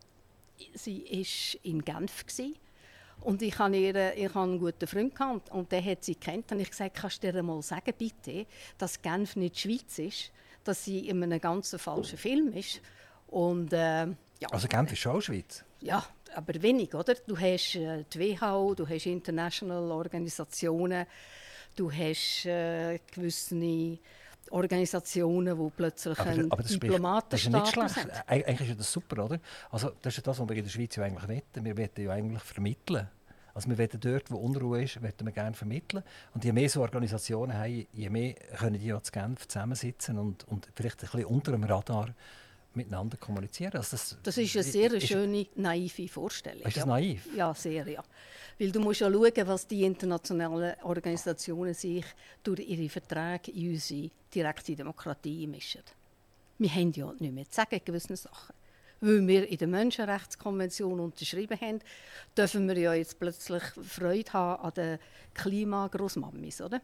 Speaker 3: in Genf gewesen. Und ich hatte einen guten Freund gehabt, und der hat sie gekannt. Und ich gesagt, kannst du dir mal sagen, bitte, dass Genf nicht die Schweiz ist, dass sie in einem ganz falschen Film ist. Und, ja.
Speaker 2: Also Genf ist schon Schweiz?
Speaker 3: Ja, aber wenig, oder? Du hast die WHO, du hast international Organisationen, du hast gewisse Organisationen, die plötzlich einen Diplomatenstatus haben.
Speaker 2: Das ist ja nicht schlecht. Eigentlich ist das super, oder? Also, das ist ja das, was wir in der Schweiz ja eigentlich wollen. Wir wollen ja eigentlich vermitteln. Also wir wollen dort, wo Unruhe ist, wollen wir gerne vermitteln. Und je mehr so Organisationen haben, je mehr können die ja zu Genf zusammensitzen und vielleicht ein bisschen unter dem Radar miteinander kommunizieren. Also
Speaker 3: das ist eine sehr schöne, naive Vorstellung.
Speaker 2: Ist das naiv?
Speaker 3: Ja, sehr, ja. Weil du musst ja schauen, was die internationalen Organisationen sich durch ihre Verträge in unsere direkte Demokratie mischen. Wir haben ja nicht mehr zu sagen, gewisse Sachen. Weil wir in der Menschenrechtskonvention unterschrieben haben, dürfen wir ja jetzt plötzlich Freude haben an den Klimagrossmammis, oder?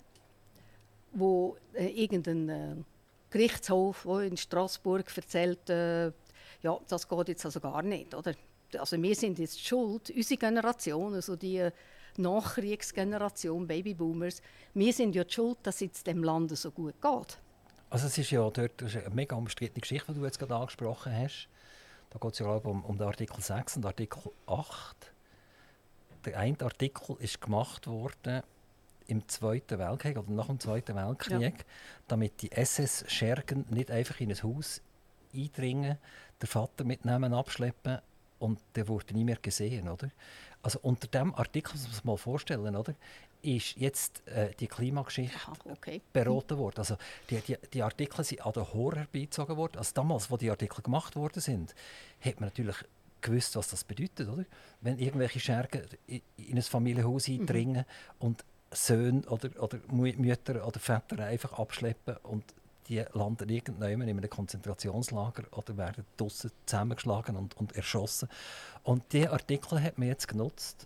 Speaker 3: Wo irgendein Gerichtshof, der in Straßburg erzählt, ja, das geht jetzt also gar nicht, oder? Also wir sind jetzt schuld, unsere Generation, also die Nachkriegsgeneration, Babyboomers, wir sind ja die schuld, dass es jetzt dem Land so gut geht.
Speaker 2: Also es ist ja dort eine mega umstrittene Geschichte, die du jetzt gerade angesprochen hast. Da geht es ja um den Artikel 6 und Artikel 8. Der eine Artikel ist gemacht worden im Zweiten Weltkrieg oder nach dem Zweiten Weltkrieg, ja, damit die SS-Schergen nicht einfach in ein Haus eindringen, den Vater mitnehmen, abschleppen und der wurde nie mehr gesehen, oder? Also unter diesem Artikel, muss man sich mal vorstellen, oder, ist jetzt die Klimageschichte beraten worden. Also die Artikel sind an den Horror beizogen worden. Also damals, als die Artikel gemacht worden sind, hat man natürlich gewusst, was das bedeutet, oder? Wenn irgendwelche Schergen in ein Familienhaus eindringen und Söhne oder Mütter oder Väter einfach abschleppen und die landen irgendwann in einem Konzentrationslager oder werden draussen zusammengeschlagen und erschossen. Und diese Artikel hat man jetzt genutzt,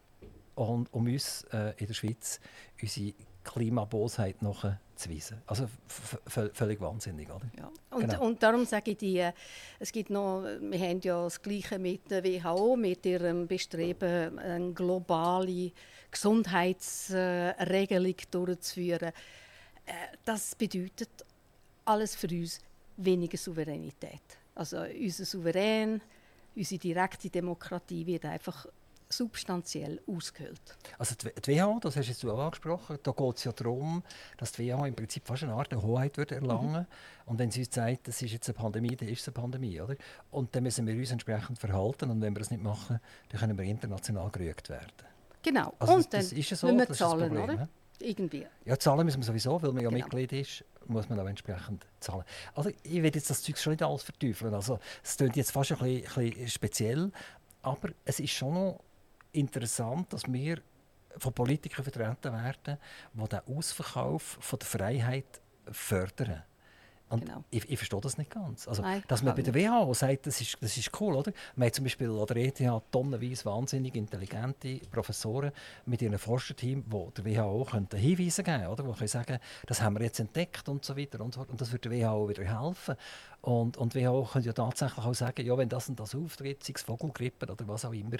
Speaker 2: um uns in der Schweiz unsere Klimabosheit nachzuweisen. Also völlig wahnsinnig, oder?
Speaker 3: Ja. Und darum sage ich es gibt noch, wir haben ja das Gleiche mit der WHO, mit ihrem Bestreben, eine globale Gesundheitsregelung durchzuführen. Das bedeutet alles für uns weniger Souveränität. Also unser Souverän, unsere direkte Demokratie wird einfach substanziell ausgehöhlt.
Speaker 2: Also die WHO, das hast du auch angesprochen, da geht es ja darum, dass die WHO im Prinzip fast eine Art Hoheit erlangen würde. Und wenn sie uns sagt, das ist jetzt eine Pandemie, dann ist es eine Pandemie, oder? Und dann müssen wir uns entsprechend verhalten und wenn wir das nicht machen, dann können wir international gerügt werden.
Speaker 3: Genau.
Speaker 2: Also
Speaker 3: und
Speaker 2: das ist ja so,
Speaker 3: müssen wir
Speaker 2: das
Speaker 3: zahlen,
Speaker 2: ist das Problem,
Speaker 3: oder? Irgendwie.
Speaker 2: Ja, zahlen müssen wir sowieso, weil man ja Mitglied ist, muss man auch entsprechend zahlen. Also ich will jetzt das Zeug schon nicht alles verteufeln. Also es klingt jetzt fast ein bisschen speziell, aber es ist schon noch interessant, dass wir von Politikern vertreten werden, die den Ausverkauf von der Freiheit fördern. Und
Speaker 3: genau.
Speaker 2: ich verstehe das nicht ganz. Also,
Speaker 3: Nein,
Speaker 2: dass man bei der WHO sagt, das ist cool, oder? Man hat zum Beispiel an der ETH tonnenweise wahnsinnig intelligente Professoren mit ihrem Forscherteam, die der WHO Hinweise geben können, oder? Die können sagen, das haben wir jetzt entdeckt und so weiter und so fort. Und das würde der WHO wieder helfen. Und die WHO könnte ja tatsächlich auch sagen, ja, wenn das und das auftritt, sei es Vogelgrippe oder was auch immer,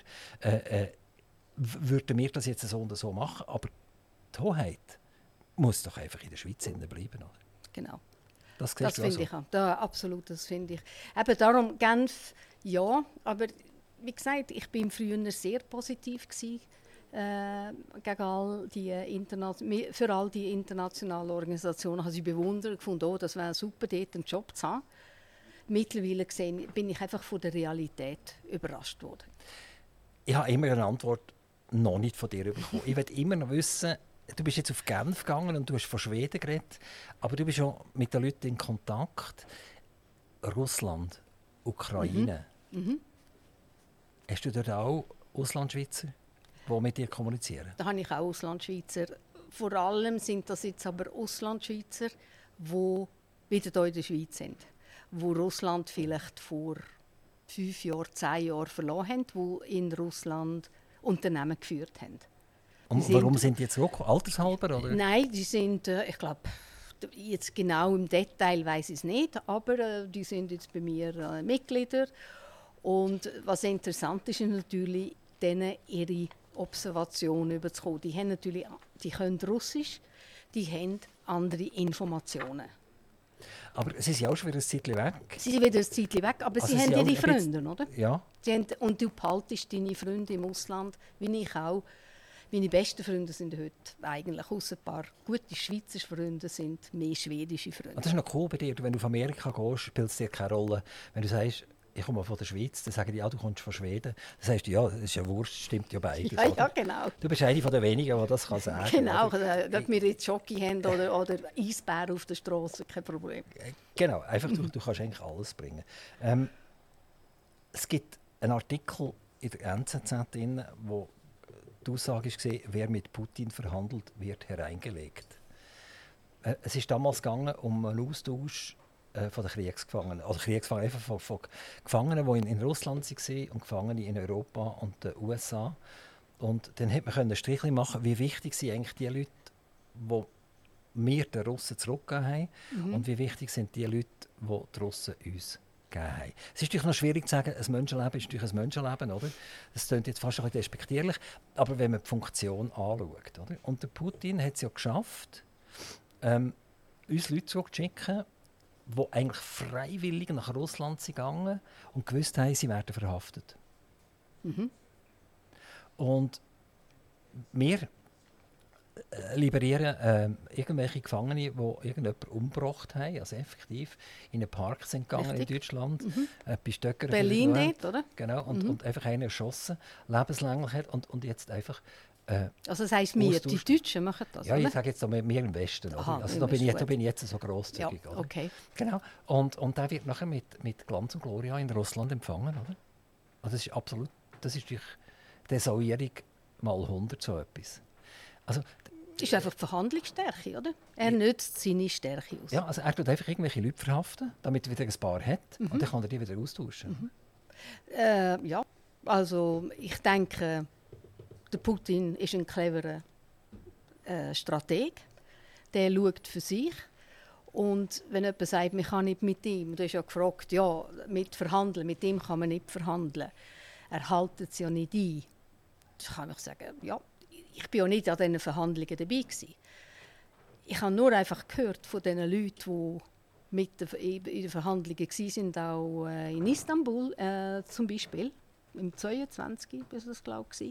Speaker 2: würden wir das jetzt so und so machen. Aber die Hoheit muss doch einfach in der Schweiz bleiben, oder?
Speaker 3: Genau.
Speaker 2: Das
Speaker 3: finde ich auch. Ja, absolut, das finde ich. Eben darum, Genf, ja, aber wie gesagt, ich bin früher sehr positiv gewesen, gegen all die für all die internationalen Organisationen. Ich habe sie bewundert, gefunden, oh, das wäre super, dort einen Job zu haben. Mittlerweile bin ich einfach von der Realität überrascht worden.
Speaker 2: Ich habe immer eine Antwort noch nicht von dir bekommen. Ich will immer noch wissen, du bist jetzt auf Genf gegangen und du hast von Schweden geredet, aber du bist schon mit den Leuten in Kontakt. Russland, Ukraine. Hast du dort auch Auslandschweizer, die mit dir kommunizieren?
Speaker 3: Da habe ich auch Auslandschweizer. Vor allem sind das jetzt aber Auslandschweizer, die wieder hier in der Schweiz sind. wo Russland vielleicht vor 5 Jahren, 10 Jahren verloren haben, die in Russland Unternehmen geführt haben.
Speaker 2: Und warum sind die jetzt zurück? Altershalber? Oder?
Speaker 3: Nein, die sind, ich glaube, jetzt genau im Detail weiß ich es nicht, aber die sind jetzt bei mir Mitglieder. Und was interessant ist natürlich, denen ihre Observationen überzukommen. Die haben natürlich, die können Russisch, die haben andere Informationen.
Speaker 2: Aber sie sind auch schon wieder ein Zeitchen weg.
Speaker 3: Sie sind wieder ein Zeitchen weg, aber
Speaker 2: Also
Speaker 3: sie haben
Speaker 2: auch
Speaker 3: ihre Freunde, oder?
Speaker 2: Ja.
Speaker 3: Und du behaltest deine Freunde im Ausland, wie ich auch. Meine besten Freunde sind heute eigentlich, außer ein paar gute Schweizer Freunde, sind mehr schwedische Freunde.
Speaker 2: Das ist noch cool bei dir. Wenn du von Amerika gehst, spielt es dir keine Rolle. Wenn du sagst, ich komme von der Schweiz, dann sagen die, ja, du kommst von Schweden. Dann sagst du, ja, das ist ja Wurst, stimmt ja beides.
Speaker 3: Ja, genau.
Speaker 2: Du bist eine der wenigen, die das kann sagen kann.
Speaker 3: Genau, ob wir jetzt Schoki haben oder Eisbär auf der Straße, kein Problem.
Speaker 2: Genau, einfach du kannst eigentlich alles bringen. Es gibt einen Artikel in der NZZ, wo die Aussage war, wer mit Putin verhandelt, wird hereingelegt. Es ist damals gegangen um einen Austausch von den Kriegsgefangenen. Also Kriegsgefangene, einfach von Gefangenen, die in Russland waren und Gefangene in Europa und den USA. Und dann konnte man ein Strichchen machen, wie wichtig sind eigentlich die Leute, die wir den Russen zurückgegeben haben, und wie wichtig sind die Leute, die die Russen uns gegeben haben. Es ist natürlich noch schwierig zu sagen, ein Menschenleben ist natürlich ein Menschenleben, oder? Das klingt jetzt fast ein bisschen despektierlich, aber wenn man die Funktion anschaut, oder? Und der Putin hat es ja geschafft, uns Leute zurückzuschicken, die eigentlich freiwillig nach Russland sind gegangen und gewusst haben, sie werden verhaftet. Und wir liberieren irgendwelche Gefangene, die irgendjemanden umgebracht haben, also effektiv in einen Park sind gegangen in Deutschland.
Speaker 3: Berlin nicht, oder?
Speaker 2: Genau, und einfach einen erschossen, lebenslänglich hat und jetzt einfach
Speaker 3: also das heisst wir, die Deutschen machen das,
Speaker 2: ja,
Speaker 3: oder?
Speaker 2: ich sage jetzt wir im Westen.
Speaker 3: Aha,
Speaker 2: also da bin ich jetzt so grosszügig.
Speaker 3: Ja,
Speaker 2: oder?
Speaker 3: okay.
Speaker 2: Genau. Und der wird nachher mit Glanz und Gloria in Russland empfangen. Oder? Also das ist absolut, das ist die Desavouierung mal 100 so etwas. Also,
Speaker 3: das ist einfach die Verhandlungsstärke, oder? Er nützt seine Stärke aus.
Speaker 2: Ja, also er tut einfach irgendwelche Leute verhaften, damit er wieder ein paar hat und dann kann er die wieder austauschen.
Speaker 3: Ja, also ich denke, der Putin ist ein cleverer Strateg. Der schaut für sich. Und wenn jemand sagt, man kann nicht mit ihm, du hast ja gefragt, ja, mit dem kann man nicht verhandeln. Er hält es ja nicht ein. Dann kann ich sagen, ja, ich war ja nicht an diesen Verhandlungen dabei gewesen. Ich habe nur einfach gehört von den Leuten, die in den Verhandlungen waren, auch in Istanbul zum Beispiel, im 22. war das, glaube ich,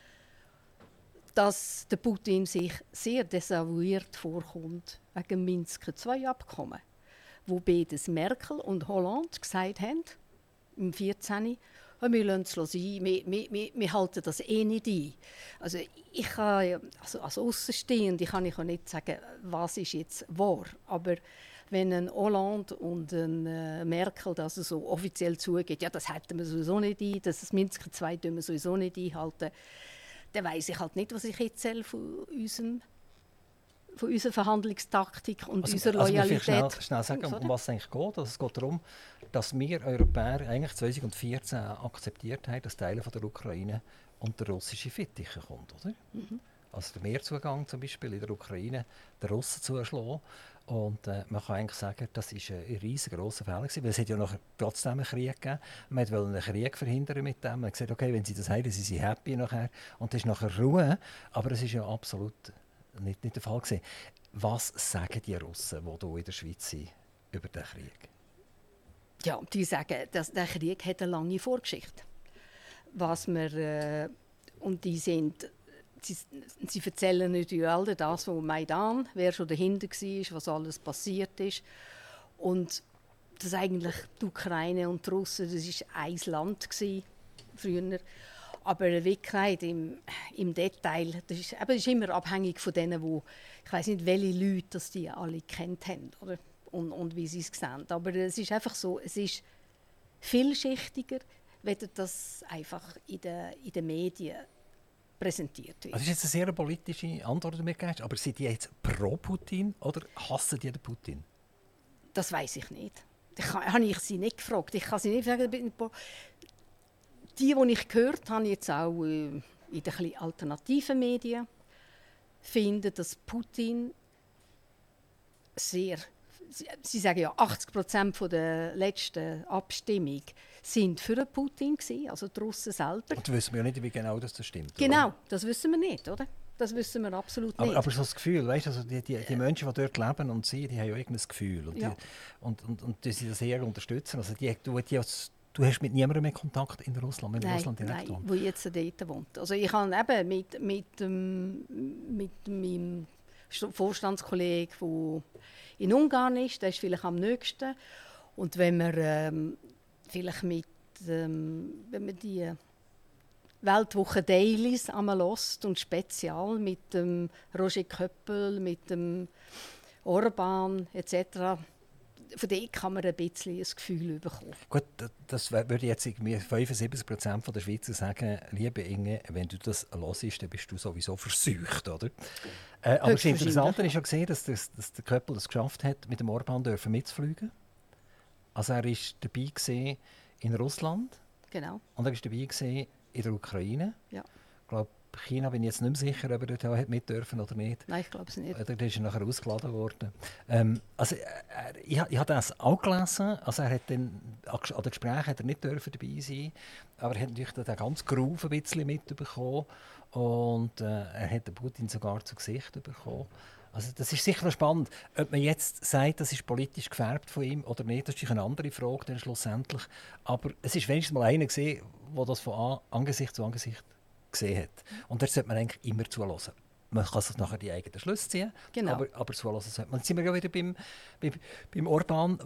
Speaker 3: dass der Putin sich sehr desavouiert vorkommt wegen dem Minsk-II-Abkommen, wo beides Merkel und Hollande gesagt haben, im 14. Wir lassen es sein, wir halten das eh nicht ein. Also ich kann, also als Aussenstehende kann ich auch nicht sagen, was ist jetzt wahr. Aber wenn ein Hollande und ein Merkel das so offiziell zugeht, ja, das halten wir sowieso nicht ein, das Minsk II tun wir sowieso nicht einhalten, dann weiss ich halt nicht, was ich erzähle von unserer Verhandlungstaktik und unserer Loyalität.
Speaker 2: Also ich schnell sagen, um was es eigentlich geht. Also es geht darum, dass wir Europäer eigentlich 2014 akzeptiert haben, dass Teile von der Ukraine unter russische Fittiche kommt, oder? Also der Meerzugang zum Beispiel in der Ukraine, der Russen zuschlagen. Und man kann eigentlich sagen, das war ein riesengroßer Fehler gewesen, weil es hat ja noch trotzdem einen Krieg gegeben. Man wollte einen Krieg verhindern mit dem. Man hat gesagt, okay, wenn sie das haben, dann sind sie happy nachher. Und das ist nachher Ruhe. Aber es ist ja absolut nicht der Fall gewesen. Was sagen die Russen, die hier in der Schweiz sind, über den Krieg?
Speaker 3: Ja, die sagen, dass der Krieg hat eine lange Vorgeschichte. Und die sind... Sie erzählen natürlich all das vom Maidan, wer schon dahinter war, was alles passiert ist. Und dass eigentlich die Ukraine und die Russen, das war ein Land früher. Aber wirklich im Detail, das ist immer abhängig von denen, wo ich weiß nicht, welche Leute das die alle kennt haben, oder? Und wie sie es sehen. Aber es ist einfach so, es ist vielschichtiger, wenn das einfach in den Medien präsentiert wird.
Speaker 2: Das ist jetzt eine sehr politische Antwort, die du mir gibst. Aber sind die jetzt pro Putin oder hassen die den Putin?
Speaker 3: Das weiß ich nicht. habe ich sie nicht gefragt. Ich kann sie nicht fragen. Die ich gehört habe, jetzt auch in den alternativen Medien, finden, dass Putin sehr... Sie sagen ja, 80% der letzten Abstimmung sind für Putin gewesen, also die Russen selber.
Speaker 2: Und wissen wir ja nicht, wie genau das stimmt.
Speaker 3: Genau,
Speaker 2: oder?
Speaker 3: das wissen wir nicht, oder? Das wissen wir absolut nicht.
Speaker 2: Aber so das Gefühl, weißt, also die Menschen, die dort leben und sie, die haben ja irgendein Gefühl. Und,
Speaker 3: ja.
Speaker 2: und sie das sehr unterstützen. Also du hast mit niemandem mehr Kontakt in Russland, wenn Russland direkt wohnt?
Speaker 3: Nein, wo jetzt dort wohnt. Also ich habe eben mit meinem Vorstandskollegen, der in Ungarn ist, der ist vielleicht am nächsten. Und wenn man vielleicht wenn man die Weltwoche Dailies einmal hört und speziell mit dem Roger Köppel, mit dem Orban etc., von dem kann man ein bisschen ein Gefühl bekommen.
Speaker 2: Gut, das würde jetzt 75% der Schweizer sagen, liebe Inge, wenn du das hörst, dann bist du sowieso verseucht, oder? Aber das Interessante ist ja gesehen, dass der Köppel es geschafft hat, mit dem Orban mitzufliegen. Also er war dabei in Russland.
Speaker 3: Genau.
Speaker 2: Und er war dabei in der Ukraine.
Speaker 3: Ja.
Speaker 2: Ich glaube, China bin ich jetzt nicht mehr sicher, ob er dort mit dürfen oder nicht.
Speaker 3: Nein, ich glaube es nicht.
Speaker 2: Oder ist er nachher ausgeladen worden. Also, ich habe das auch gelesen. Also er hat dann, an den Gesprächen hat er nicht dürfen dabei sein, aber er hat natürlich den ganzen Groove ein bisschen mitbekommen und er hat den Putin sogar zu Gesicht bekommen. Also das ist sicher noch spannend. Ob man jetzt sagt, das ist politisch gefärbt von ihm oder nicht, das ist eine andere Frage dann schlussendlich. Aber es ist wenigstens mal einer gesehen, der das von Angesicht zu Angesicht gesehen hat. Und da sollte man eigentlich immer zuhören. Man kann sich nachher die eigenen Schlüsse ziehen,
Speaker 3: genau.
Speaker 2: aber zuhören sollte man. Jetzt sind wir ja wieder beim Orban,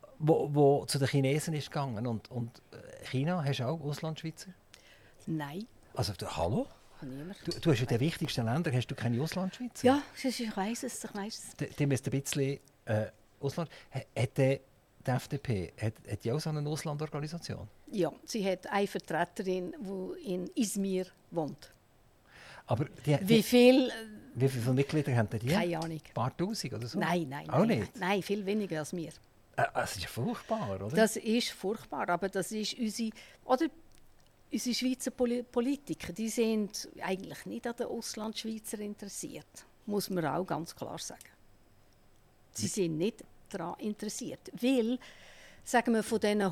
Speaker 2: wo zu den Chinesen ist gegangen. Und China, hast du auch Auslandschweizer?
Speaker 3: Nein.
Speaker 2: Also, hallo? Du hast ja die wichtigsten Länder, hast du keine Auslandschweizer?
Speaker 3: Ja, ich weiss es.
Speaker 2: Die müssen ein bisschen Ausland... Hat die FDP hat die auch so eine Auslandorganisation?
Speaker 3: Ja, sie hat eine Vertreterin, die in Izmir wohnt.
Speaker 2: Aber
Speaker 3: wie viele
Speaker 2: Mitglieder haben die?
Speaker 3: Keine Ahnung.
Speaker 2: Ein paar Tausend oder so?
Speaker 3: Nein.
Speaker 2: Auch nicht?
Speaker 3: Nein, viel weniger als wir.
Speaker 2: Das ist ja furchtbar, oder?
Speaker 3: Das ist furchtbar, aber das ist unsere Schweizer Politiker, die sind eigentlich nicht an den Auslandschweizer interessiert, muss man auch ganz klar sagen. Sie sind nicht daran interessiert, weil, sagen wir, von diesen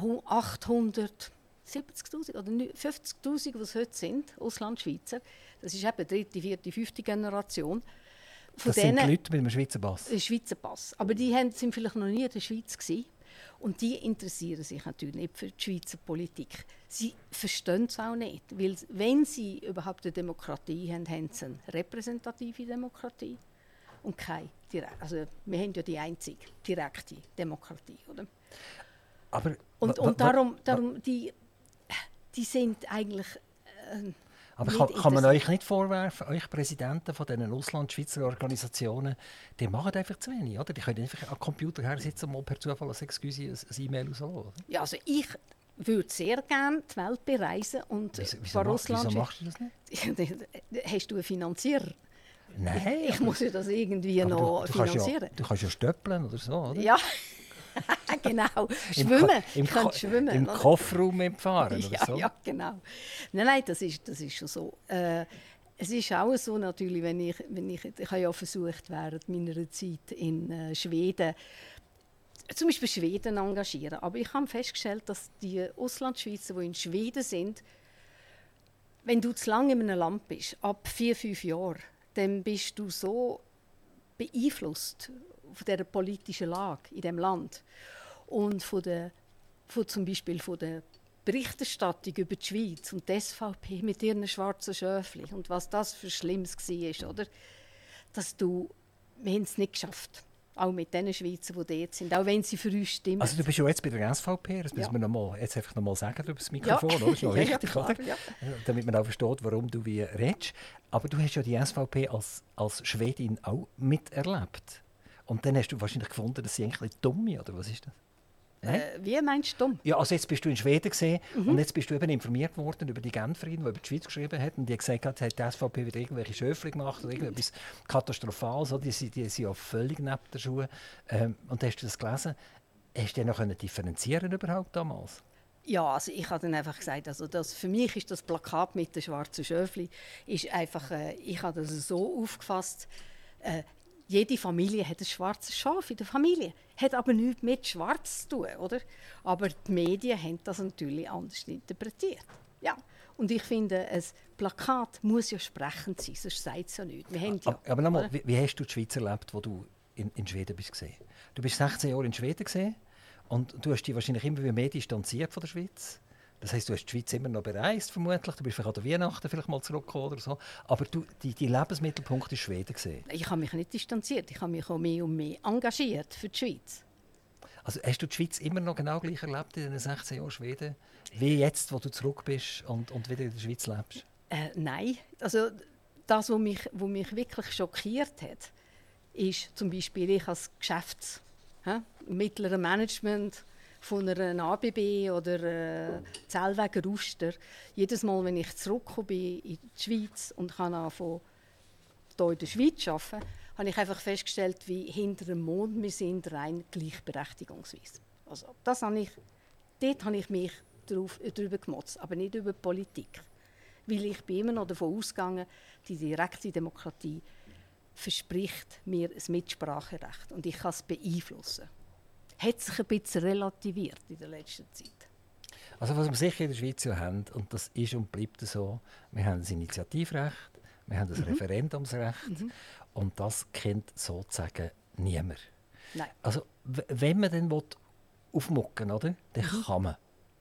Speaker 3: 870'000 oder 50'000, die es heute sind, Auslandschweizer, das ist eben 3., 4., 5. Generation.
Speaker 2: Von das sind die Leute mit einem Schweizer Pass?
Speaker 3: Schweizer Pass. Aber die sind vielleicht noch nie in der Schweiz gewesen. Und die interessieren sich natürlich nicht für die Schweizer Politik. Sie verstehen es auch nicht, weil wenn sie überhaupt eine Demokratie haben, haben sie eine repräsentative Demokratie und keine direkte. Also wir haben ja die einzige direkte Demokratie, oder?
Speaker 2: Aber
Speaker 3: und darum die sind eigentlich
Speaker 2: aber kann man euch nicht vorwerfen, euch Präsidenten von diesen Ausland-Schweizer Organisationen, die machen einfach zu wenig, oder? Die können einfach am Computer her sitzen und mal per Zufall ein E-Mail rauslassen.
Speaker 3: Ja, also ich würde sehr gerne die Welt bereisen und
Speaker 2: wieso machst du das nicht?
Speaker 3: Hast du einen Finanzierer?
Speaker 2: Nein.
Speaker 3: Ich muss ja das irgendwie noch finanzieren.
Speaker 2: Du kannst ja stöppeln oder so, oder?
Speaker 3: Ja. Genau, schwimmen. Schwimmen.
Speaker 2: Im Kofferraum mitfahren oder so?
Speaker 3: Ja, genau. Nein, das ist schon so. Es ist auch so natürlich, wenn ich habe ja versucht, während meiner Zeit in Schweden, zum Beispiel Schweden engagieren. Aber ich habe festgestellt, dass die Auslandschweizer, die in Schweden sind, wenn du zu lange in einem Land bist, ab 4, 5 Jahren, dann bist du so beeinflusst von der politischen Lage in dem Land und zum Beispiel von der Berichterstattung über die Schweiz und die SVP mit ihren schwarzen Schöfli und was das für Schlimmes war, oder? Wir haben es nicht geschafft. Auch mit den Schweizer, die dort sind, auch wenn sie für uns stimmen.
Speaker 2: Also du bist ja jetzt bei der SVP, das müssen wir jetzt einfach noch mal sagen über das Mikrofon, oder? Das ist noch wichtig,
Speaker 3: klar,
Speaker 2: oder? Ja. Damit man auch versteht, warum du wie redest. Aber du hast ja die SVP als Schwedin auch miterlebt. Und dann hast du wahrscheinlich gefunden, dass sie eigentlich dumm ist, oder was ist das?
Speaker 3: Wie meinst du dumm?
Speaker 2: Ja, also jetzt bist du in Schweden gesehen und jetzt bist du eben informiert worden über die Genferin, die über die Schweiz geschrieben hat und die gesagt hat, hat die SVP wieder irgendwelche Schöfli gemacht oder irgendetwas Katastrophales. Die sind ja völlig neben der Schuhe. Und hast du das gelesen? Hast du noch differenzieren überhaupt damals?
Speaker 3: Ja, also ich habe dann einfach gesagt, also für mich ist das Plakat mit den schwarzen Schöfli, ist einfach, ich habe das so aufgefasst, jede Familie hat ein schwarzes Schaf in der Familie, hat aber nichts mit Schwarz zu tun, oder? Aber die Medien haben das natürlich anders interpretiert. Ja. Und ich finde, ein Plakat muss ja sprechend sein, sonst sagt es ja nichts. Wir haben ja,
Speaker 2: aber nochmal, wie hast du die Schweiz erlebt, wo du in Schweden bist? Du bist 16 Jahre in Schweden gesehen und du hast dich wahrscheinlich immer mehr distanziert von der Schweiz. Das heisst, du hast die Schweiz immer noch bereist, vermutlich. Du bist vielleicht an der Weihnachten vielleicht mal zurückgekommen oder so. Aber die Lebensmittelpunkt in Schweden gesehen.
Speaker 3: Ich habe mich nicht distanziert, ich habe mich auch mehr und mehr engagiert für die Schweiz.
Speaker 2: Also hast du die Schweiz immer noch genau gleich erlebt in den 16 Jahren Schweden, wie jetzt, wo du zurück bist und wieder in der Schweiz lebst?
Speaker 3: Nein, also das, was mich wirklich schockiert hat, ist zum Beispiel, ich als mittleren Management von einer ABB oder Zellweger Ruster, jedes Mal, wenn ich zurückgekommen bin in die Schweiz und kann anfangen, hier in der Schweiz arbeiten, habe ich einfach festgestellt, wie hinter dem Mond wir sind, rein gleichberechtigungsweise. Also dort habe ich mich darüber gemotzt, aber nicht über Politik. Weil ich bin immer noch davon ausgegangen, die direkte Demokratie verspricht mir ein Mitspracherecht und ich kann es beeinflussen. Hat sich ein bisschen relativiert in der letzten Zeit.
Speaker 2: Also was wir sicher in der Schweiz ja haben, und das ist und bleibt so, wir haben ein Initiativrecht, wir haben ein Referendumsrecht und das kennt sozusagen niemand.
Speaker 3: Nein.
Speaker 2: Also wenn man dann aufmucken will, dann kann man.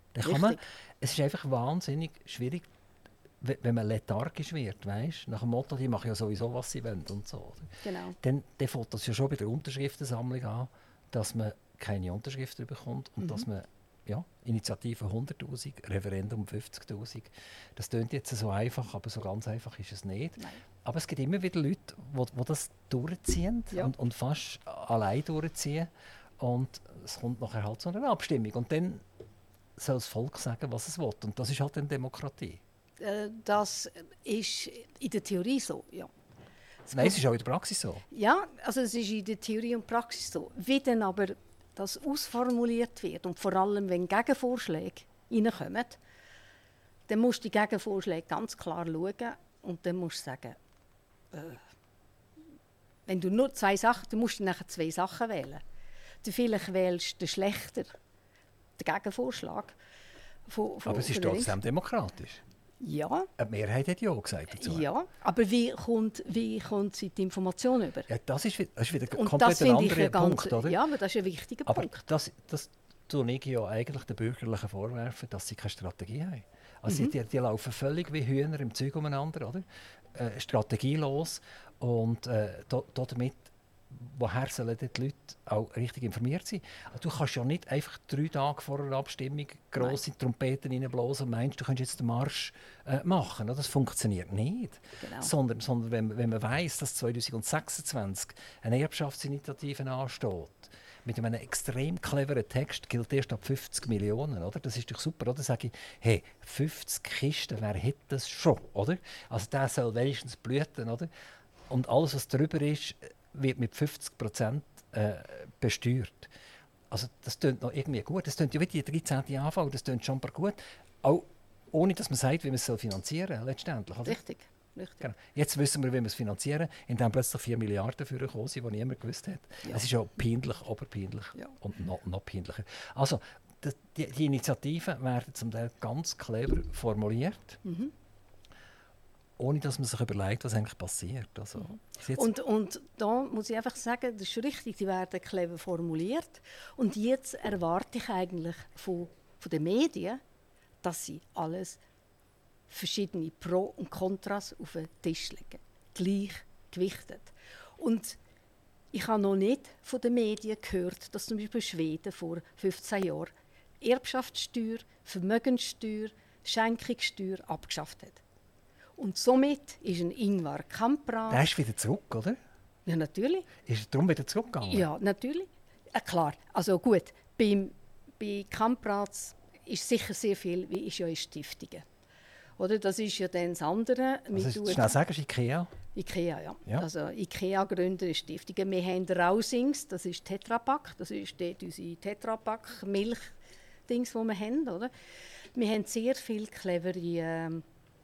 Speaker 2: Es ist einfach wahnsinnig schwierig, wenn man lethargisch wird, weißt? Nach dem Motto, die machen ja sowieso, was sie wollen und so.
Speaker 3: Genau.
Speaker 2: Dann fängt das ja schon bei der Unterschriftensammlung an, dass man keine Unterschriften bekommt und dass man Initiative 100'000, Referendum 50'000. Das klingt jetzt so einfach, aber so ganz einfach ist es nicht.
Speaker 3: Nein.
Speaker 2: Aber es gibt immer wieder Leute, die das durchziehen und fast allein durchziehen. Und es kommt nachher halt zu einer Abstimmung. Und dann soll das Volk sagen, was es will. Und das ist halt eine Demokratie.
Speaker 3: Das ist in der Theorie so, ja.
Speaker 2: Nein, es ist auch in der Praxis so.
Speaker 3: Ja, also es ist in der Theorie und Praxis so. Wie dann aber das ausformuliert wird und vor allem, wenn Gegenvorschläge reinkommen, dann musst du die Gegenvorschläge ganz klar schauen und dann musst du sagen, wenn du nur zwei Sachen, dann musst du nachher zwei Sachen wählen. Du vielleicht wählst du schlechter den Gegenvorschlag.
Speaker 2: Aber es ist trotzdem demokratisch.
Speaker 3: Ja.
Speaker 2: Eine Mehrheit hat ja auch gesagt dazu.
Speaker 3: Ja, aber wie kommt sie die Information über?
Speaker 2: Ja, das ist wieder ein komplett anderer Punkt, oder?
Speaker 3: Ja, aber das ist ein wichtiger Punkt.
Speaker 2: Das tue ich ja eigentlich den Bürgerlichen vorwerfen, dass sie keine Strategie haben. Also die laufen völlig wie Hühner im Zeug umeinander, oder? Strategielos und damit, woher sollen die Leute auch richtig informiert sein? Du kannst ja nicht einfach 3 Tage vor einer Abstimmung grosse Trompeten reinblasen und meinst, du könntest jetzt den Marsch machen. Das funktioniert nicht.
Speaker 3: Genau.
Speaker 2: Sondern wenn man weiss, dass 2026 eine Erbschaftsinitiative ansteht, mit einem extrem cleveren Text, gilt erst ab 50 Millionen. Oder? Das ist doch super. Oder? Da sage ich, hey, 50 Kisten, wer hätte das schon? Oder? Also der soll wenigstens blüten. Oder? Und alles, was darüber ist, wird mit 50% besteuert. Also das klingt noch irgendwie gut. Das klingt ja wie die 13. AV, das klingt schon gut. Auch ohne, dass man sagt, wie man es finanzieren soll, letztendlich. Oder?
Speaker 3: Richtig.
Speaker 2: Genau. Jetzt wissen wir, wie wir es finanzieren, indem plötzlich 4 Milliarden dafür gekommen sind, die niemand gewusst hat. Ja. Es ist ja peinlich, oberpeinlich und noch peinlicher. Also, die Initiativen werden zum Teil ganz clever formuliert, ohne dass man sich überlegt, was eigentlich passiert. Also,
Speaker 3: und da muss ich einfach sagen, das ist richtig, die werden clever formuliert. Und jetzt erwarte ich eigentlich von den Medien, dass sie alles verschiedene Pro und Kontras auf den Tisch legen. Gleich gewichtet. Und ich habe noch nicht von den Medien gehört, dass zum Beispiel Schweden vor 15 Jahren Erbschaftssteuer, Vermögenssteuer, Schenkungssteuer abgeschafft hat. Und somit ist ein Ingvar Kamprad...
Speaker 2: Der ist wieder zurück, oder?
Speaker 3: Ja, natürlich.
Speaker 2: Ist er darum wieder zurückgegangen?
Speaker 3: Ja, natürlich. Klar, also gut, bei Kamprads ist sicher sehr viel, wie ist ja in Stiftungen. Oder? Das ist ja dann das andere.
Speaker 2: Also, schnell sagen, ist IKEA?
Speaker 3: IKEA, ja.
Speaker 2: Ja.
Speaker 3: Also IKEA gründet eine Stiftung. Wir haben Rausings, das ist Tetra Pak, das ist dort unsere Tetra Pak Milch-Dings, die wir haben. Oder? Wir haben sehr viele clevere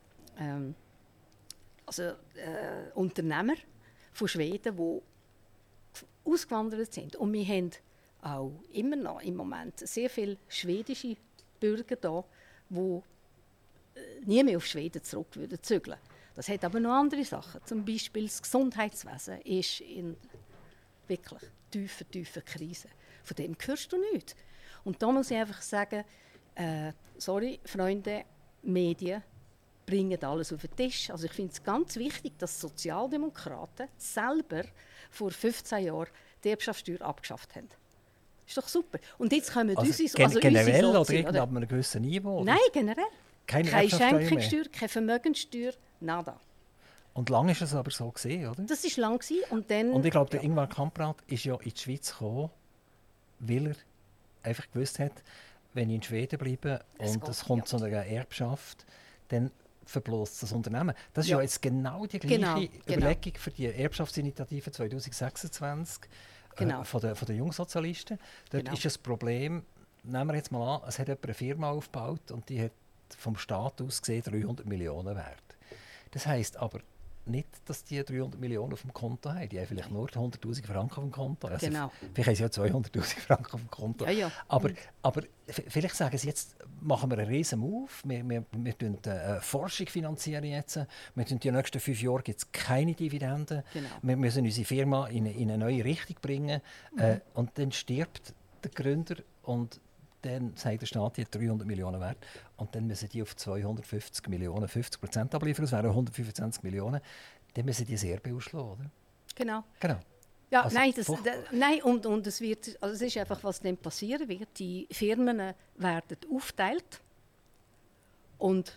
Speaker 3: Unternehmer von Schweden, die ausgewandert sind. Und wir haben auch immer noch im Moment sehr viele schwedische Bürger da, die nie mehr auf Schweden zurück würden zügeln. Das hat aber noch andere Sachen. Zum Beispiel das Gesundheitswesen ist in wirklich tiefer Krise. Von dem hörst du nichts. Und da muss ich einfach sagen, sorry, Freunde, Medien bringen alles auf den Tisch. Also ich finde es ganz wichtig, dass Sozialdemokraten selber vor 15 Jahren die Erbschaftssteuer abgeschafft haben. Ist doch super. Und jetzt kommen
Speaker 2: generell
Speaker 3: unsere
Speaker 2: oder irgend ab einem gewissen Niveau? Oder?
Speaker 3: Nein, generell. Keine Schenkungssteuer, keine Vermögenssteuer, nada.
Speaker 2: Und lange ist es aber so gesehen, oder?
Speaker 3: Das war lang. Und
Speaker 2: ich glaube, der Ingvar Kamprad ist ja in die Schweiz gekommen, weil er einfach gewusst hat, wenn ich in Schweden bleibe und es kommt zu einer Erbschaft, dann verblasst das Unternehmen. Das ist ja jetzt genau die gleiche Überlegung für die Erbschaftsinitiative 2026 von den Jungsozialisten. Dort ist das Problem, nehmen wir jetzt mal an, es hat jemand eine Firma aufgebaut und die hat vom Staat aus gesehen 300 Millionen wert. Das heisst aber nicht, dass die 300 Millionen auf dem Konto haben. Die haben vielleicht nur 100'000 Franken auf dem Konto. Also vielleicht haben sie ja 200'000 Franken auf dem Konto.
Speaker 3: Ja.
Speaker 2: Aber vielleicht sagen sie jetzt, machen wir einen riesen Move. Wir Forschung finanzieren jetzt. Die nächsten 5 Jahre gibt es keine Dividenden.
Speaker 3: Genau.
Speaker 2: Wir müssen unsere Firma in eine neue Richtung bringen. Und dann stirbt der Gründer und dann sagt der Staat, die hat 300 Millionen wert. Und dann müssen die auf 250 Millionen 50% abliefern. Das wären 125 Millionen. Dann müssen die das Erbe ausschlagen, oder?
Speaker 3: Genau.
Speaker 2: Also,
Speaker 3: Ja, und es ist einfach, was dann passieren wird. Die Firmen werden aufgeteilt. Und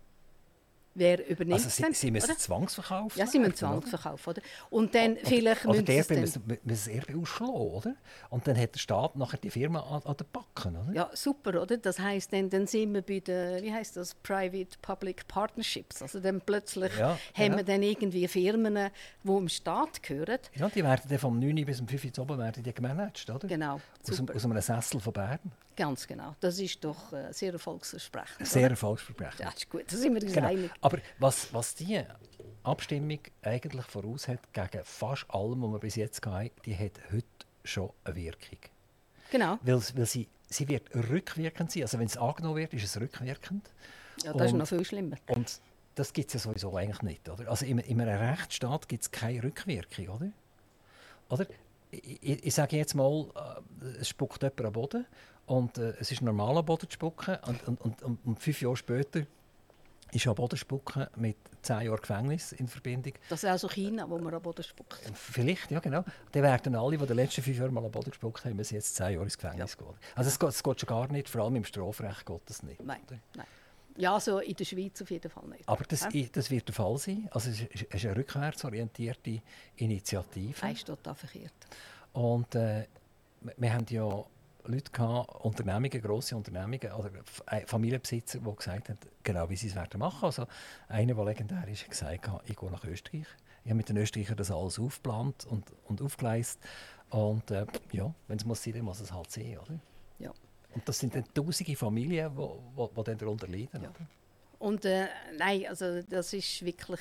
Speaker 3: wer übernimmt es dann?
Speaker 2: Sie müssen zwangsverkaufen?
Speaker 3: Ja, sie müssen zwangsverkaufen. Oder? Und dann vielleicht
Speaker 2: müssen das Erbe ausschlagen, oder? Und dann hat der Staat nachher die Firma an den Backen, oder?
Speaker 3: Ja, super, oder? Das heisst, dann sind wir bei den, wie heisst das, Private-Public Partnerships. Also dann plötzlich haben wir dann irgendwie Firmen, die dem Staat gehören.
Speaker 2: Ja, die werden dann vom 9 bis zum 5 Uhr oben werden die gemanagt, oder?
Speaker 3: Genau,
Speaker 2: aus einem Sessel von Bern.
Speaker 3: Ganz genau. Das ist doch sehr erfolgsversprechend.
Speaker 2: Sehr erfolgsversprechend.
Speaker 3: Ja, ist gut, da sind wir uns einig.
Speaker 2: Aber was die Abstimmung eigentlich voraus hat, gegen fast allem, was wir bis jetzt hatten, die hat heute schon eine Wirkung.
Speaker 3: Genau.
Speaker 2: Weil sie wird rückwirkend sein. Also wenn es angenommen wird, ist es rückwirkend.
Speaker 3: Ja, das ist noch viel schlimmer.
Speaker 2: Und das gibt es ja sowieso eigentlich nicht. Oder? Also in einem Rechtsstaat gibt es keine Rückwirkung. Oder? Ich sage jetzt mal, es spuckt jemand am Boden und es ist normal, am Boden zu spucken. Und 5 Jahre später ist am Boden spucken mit 10 Jahren Gefängnis in Verbindung.
Speaker 3: Das ist also China, wo man am Boden spuckt.
Speaker 2: Vielleicht, ja genau. Dann werden alle, die in den letzten 5 Jahren mal am Boden gespuckt haben, müssen jetzt 10 Jahre ins Gefängnis gehen. Also es geht schon gar nicht, vor allem im Strafrecht geht das nicht.
Speaker 3: Nein. Ja, so in der Schweiz auf jeden Fall nicht.
Speaker 2: Aber das wird der Fall sein. Also es ist eine rückwärtsorientierte Initiative.
Speaker 3: Das ist total verkehrt.
Speaker 2: Und wir haben ja Leute gehabt, Unternehmungen, grosse Unternehmungen, oder Familienbesitzer, die gesagt haben, genau wie sie es werden machen. Also einer, der legendär ist, hat gesagt, ich gehe nach Österreich. Ich habe mit den Österreichern das alles aufgeplant und aufgeleistet. Und wenn es muss sein, dann muss es halt sein, oder?
Speaker 3: Ja.
Speaker 2: Und das sind dann tausende Familien, die dann darunter leiden.
Speaker 3: Ja. Und nein, also das ist wirklich,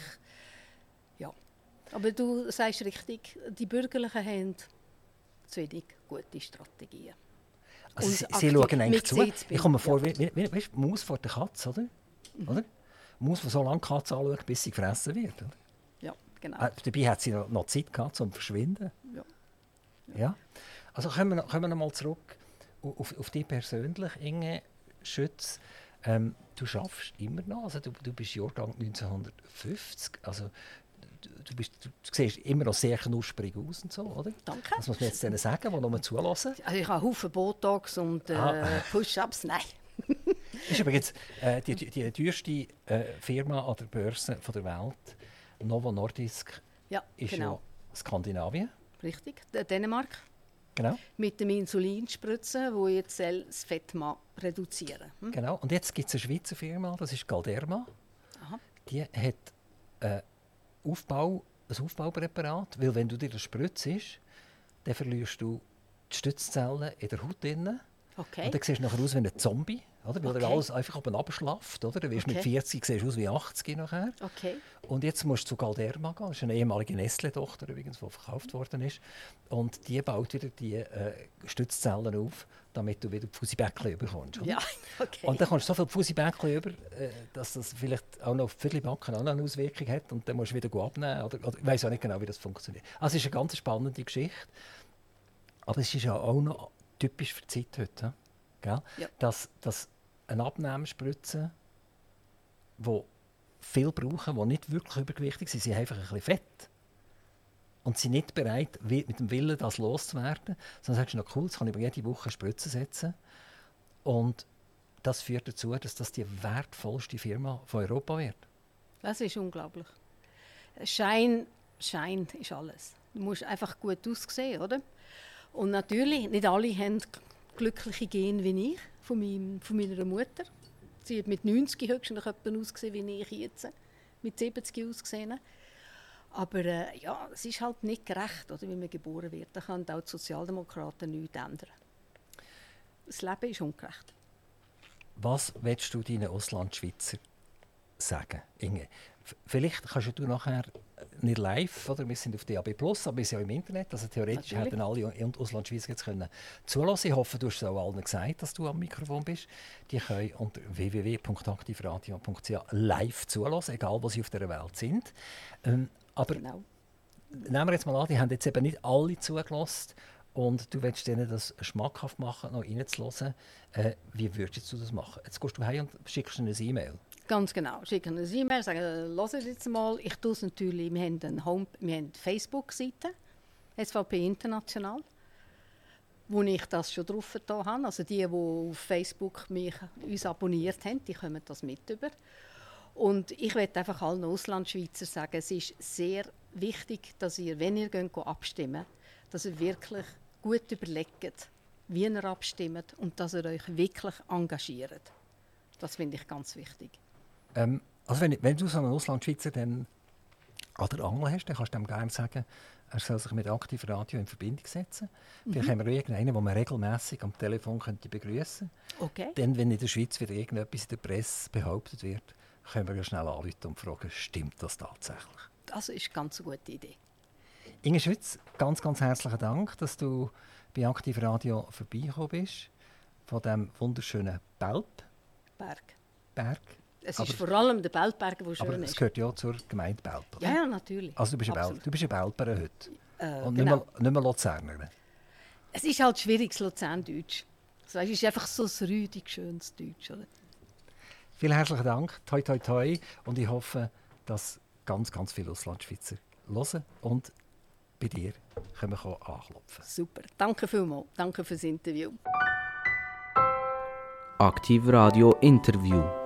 Speaker 3: ja. Aber du sagst richtig, die Bürgerlichen haben zu wenig gute Strategien.
Speaker 2: Also sie schauen eigentlich zu. Ich komme mir vor, weißt du, Maus vor der Katze, oder? Oder? Maus, die so lange die Katze anschaut, bis sie gefressen wird. Oder?
Speaker 3: Ja, genau.
Speaker 2: Dabei hat sie noch Zeit gehabt, um zu verschwinden. Ja. Also kommen wir noch mal zurück auf dich persönlich, Inge Schütz. Du schaffst immer noch, also du bist Jahrgang 1950, also du siehst immer noch sehr knusprig aus und so, oder?
Speaker 3: Danke.
Speaker 2: Das muss man jetzt denen sagen, die noch zulassen.
Speaker 3: Also ich habe Haufen Botox und Push-Ups, nein.
Speaker 2: Das ist übrigens die teuerste Firma an der Börse der Welt, Novo Nordisk, ist ja Skandinavien.
Speaker 3: Richtig, Dänemark.
Speaker 2: Genau.
Speaker 3: Mit dem Insulinspritzen, wo jetzt das Fett reduzieren.
Speaker 2: Genau. Und jetzt gibt es eine Schweizer Firma, das ist Galderma. die hat ein Aufbaupräparat, weil wenn du dir das spritzt, dann verlierst du die Stützzellen in der Haut drin.
Speaker 3: Okay.
Speaker 2: Und dann siehst du nachher aus wie ein Zombie, oder? Weil
Speaker 3: Okay.
Speaker 2: alles einfach oben abschlafft. Oder? Dann wirst du mit 40 siehst du aus wie 80 nachher.
Speaker 3: Okay.
Speaker 2: Und jetzt musst du zu Galderma gehen. Das ist eine ehemalige Nestle-Tochter, übrigens, die verkauft worden ist. Und die baut wieder die Stützzellen auf, damit du wieder Fusibäckchen bekommst. Oder?
Speaker 3: Ja, okay.
Speaker 2: Und dann kommst du so viel Fusibäckchen über, dass das vielleicht auch noch auf die Viertelbacken auch noch eine Auswirkung hat. Und dann musst du wieder abnehmen. Oder ich weiss auch nicht genau, wie das funktioniert. Also es ist eine ganz spannende Geschichte. Aber es ist ja auch noch typisch für die Zeit heute. Gell?
Speaker 3: Ja.
Speaker 2: Dass eine Abnehmspritze, die viel brauchen, die nicht wirklich übergewichtig sind, sind einfach ein bisschen fett. Und sind nicht bereit, mit dem Willen, das loszuwerden. Sondern sagst du, noch cool, das kann ich mir jede Woche eine Spritze setzen. Und das führt dazu, dass das die wertvollste Firma von Europa wird.
Speaker 3: Das ist unglaublich. Schein ist alles. Du musst einfach gut aussehen, oder? Und natürlich, nicht alle haben glückliche Gene wie ich, von meiner Mutter. Sie hat mit 90 höchstens noch jemand ausgesehen, wie ich jetzt, mit 70 ausgesehen. Aber ja, es ist halt nicht gerecht, oder, wie man geboren wird. Da können auch die Sozialdemokraten nichts ändern. Das Leben ist ungerecht.
Speaker 2: Was willst du deinen Auslandschweizer sagen, Inge? Vielleicht kannst du nachher nicht live, oder? Wir sind auf DAB+, aber wir sind ja im Internet, also theoretisch
Speaker 3: Natürlich.
Speaker 2: hätten alle Auslandschweizer jetzt können zulassen. Ich hoffe, du hast es auch allen gesagt, dass du am Mikrofon bist. Die können unter www.aktivradio.ch live zulassen, egal wo sie auf der Welt sind. Aber
Speaker 3: Genau.
Speaker 2: nehmen wir jetzt mal an, die haben jetzt eben nicht alle zugelassen und du willst denen das schmackhaft machen, noch reinzuhören. Wie würdest du das machen? Jetzt gehst du heim und schickst ihnen eine E-Mail.
Speaker 3: Ganz genau. Schicken eine E-Mail, sagen, hört es jetzt mal. Ich tue es natürlich, wir haben eine Facebook-Seite, SVP International, wo ich das schon drauf getan habe. Also die auf Facebook uns abonniert haben, die kommen das mit über. Und ich möchte einfach allen Auslandschweizer sagen, es ist sehr wichtig, dass ihr, wenn ihr abstimmt, dass ihr wirklich gut überlegt, wie ihr abstimmt und dass ihr euch wirklich engagiert. Das finde ich ganz wichtig.
Speaker 2: Also wenn du so einen Auslandschweizer dann an der Angel hast, dann kannst du dem gerne sagen, er soll sich mit Aktivradio in Verbindung setzen. Vielleicht haben wir irgendeinen, den man regelmässig am Telefon könnte begrüßen könnte.
Speaker 3: Okay.
Speaker 2: Dann, wenn in der Schweiz wieder irgendetwas in der Presse behauptet wird, können wir ja schnell anrufen und fragen, stimmt das tatsächlich?
Speaker 3: Das ist eine ganz gute Idee.
Speaker 2: Inge Schütz, ganz, ganz herzlichen Dank, dass du bei Aktivradio vorbeigekommen bist, von diesem wunderschönen Berg.
Speaker 3: Es ist vor allem der Beltberg, der schön
Speaker 2: Aber es
Speaker 3: ist.
Speaker 2: gehört ja zur Gemeinde Belp, oder?
Speaker 3: Ja, natürlich.
Speaker 2: Also du bist
Speaker 3: Absolut.
Speaker 2: eine Belper heute. Und
Speaker 3: Genau.
Speaker 2: nicht mehr Luzerner.
Speaker 3: Es ist halt schwierig, das Luzerndeutsch. Also, es ist einfach so ein rüdig, schönes Deutsch. Oder?
Speaker 2: Vielen herzlichen Dank, toi toi toi. Und ich hoffe, dass ganz, ganz viele Auslandschweizer hören und bei dir können wir anklopfen.
Speaker 3: Super. Danke vielmals. Danke fürs Interview.
Speaker 1: Aktiv Radio Interview.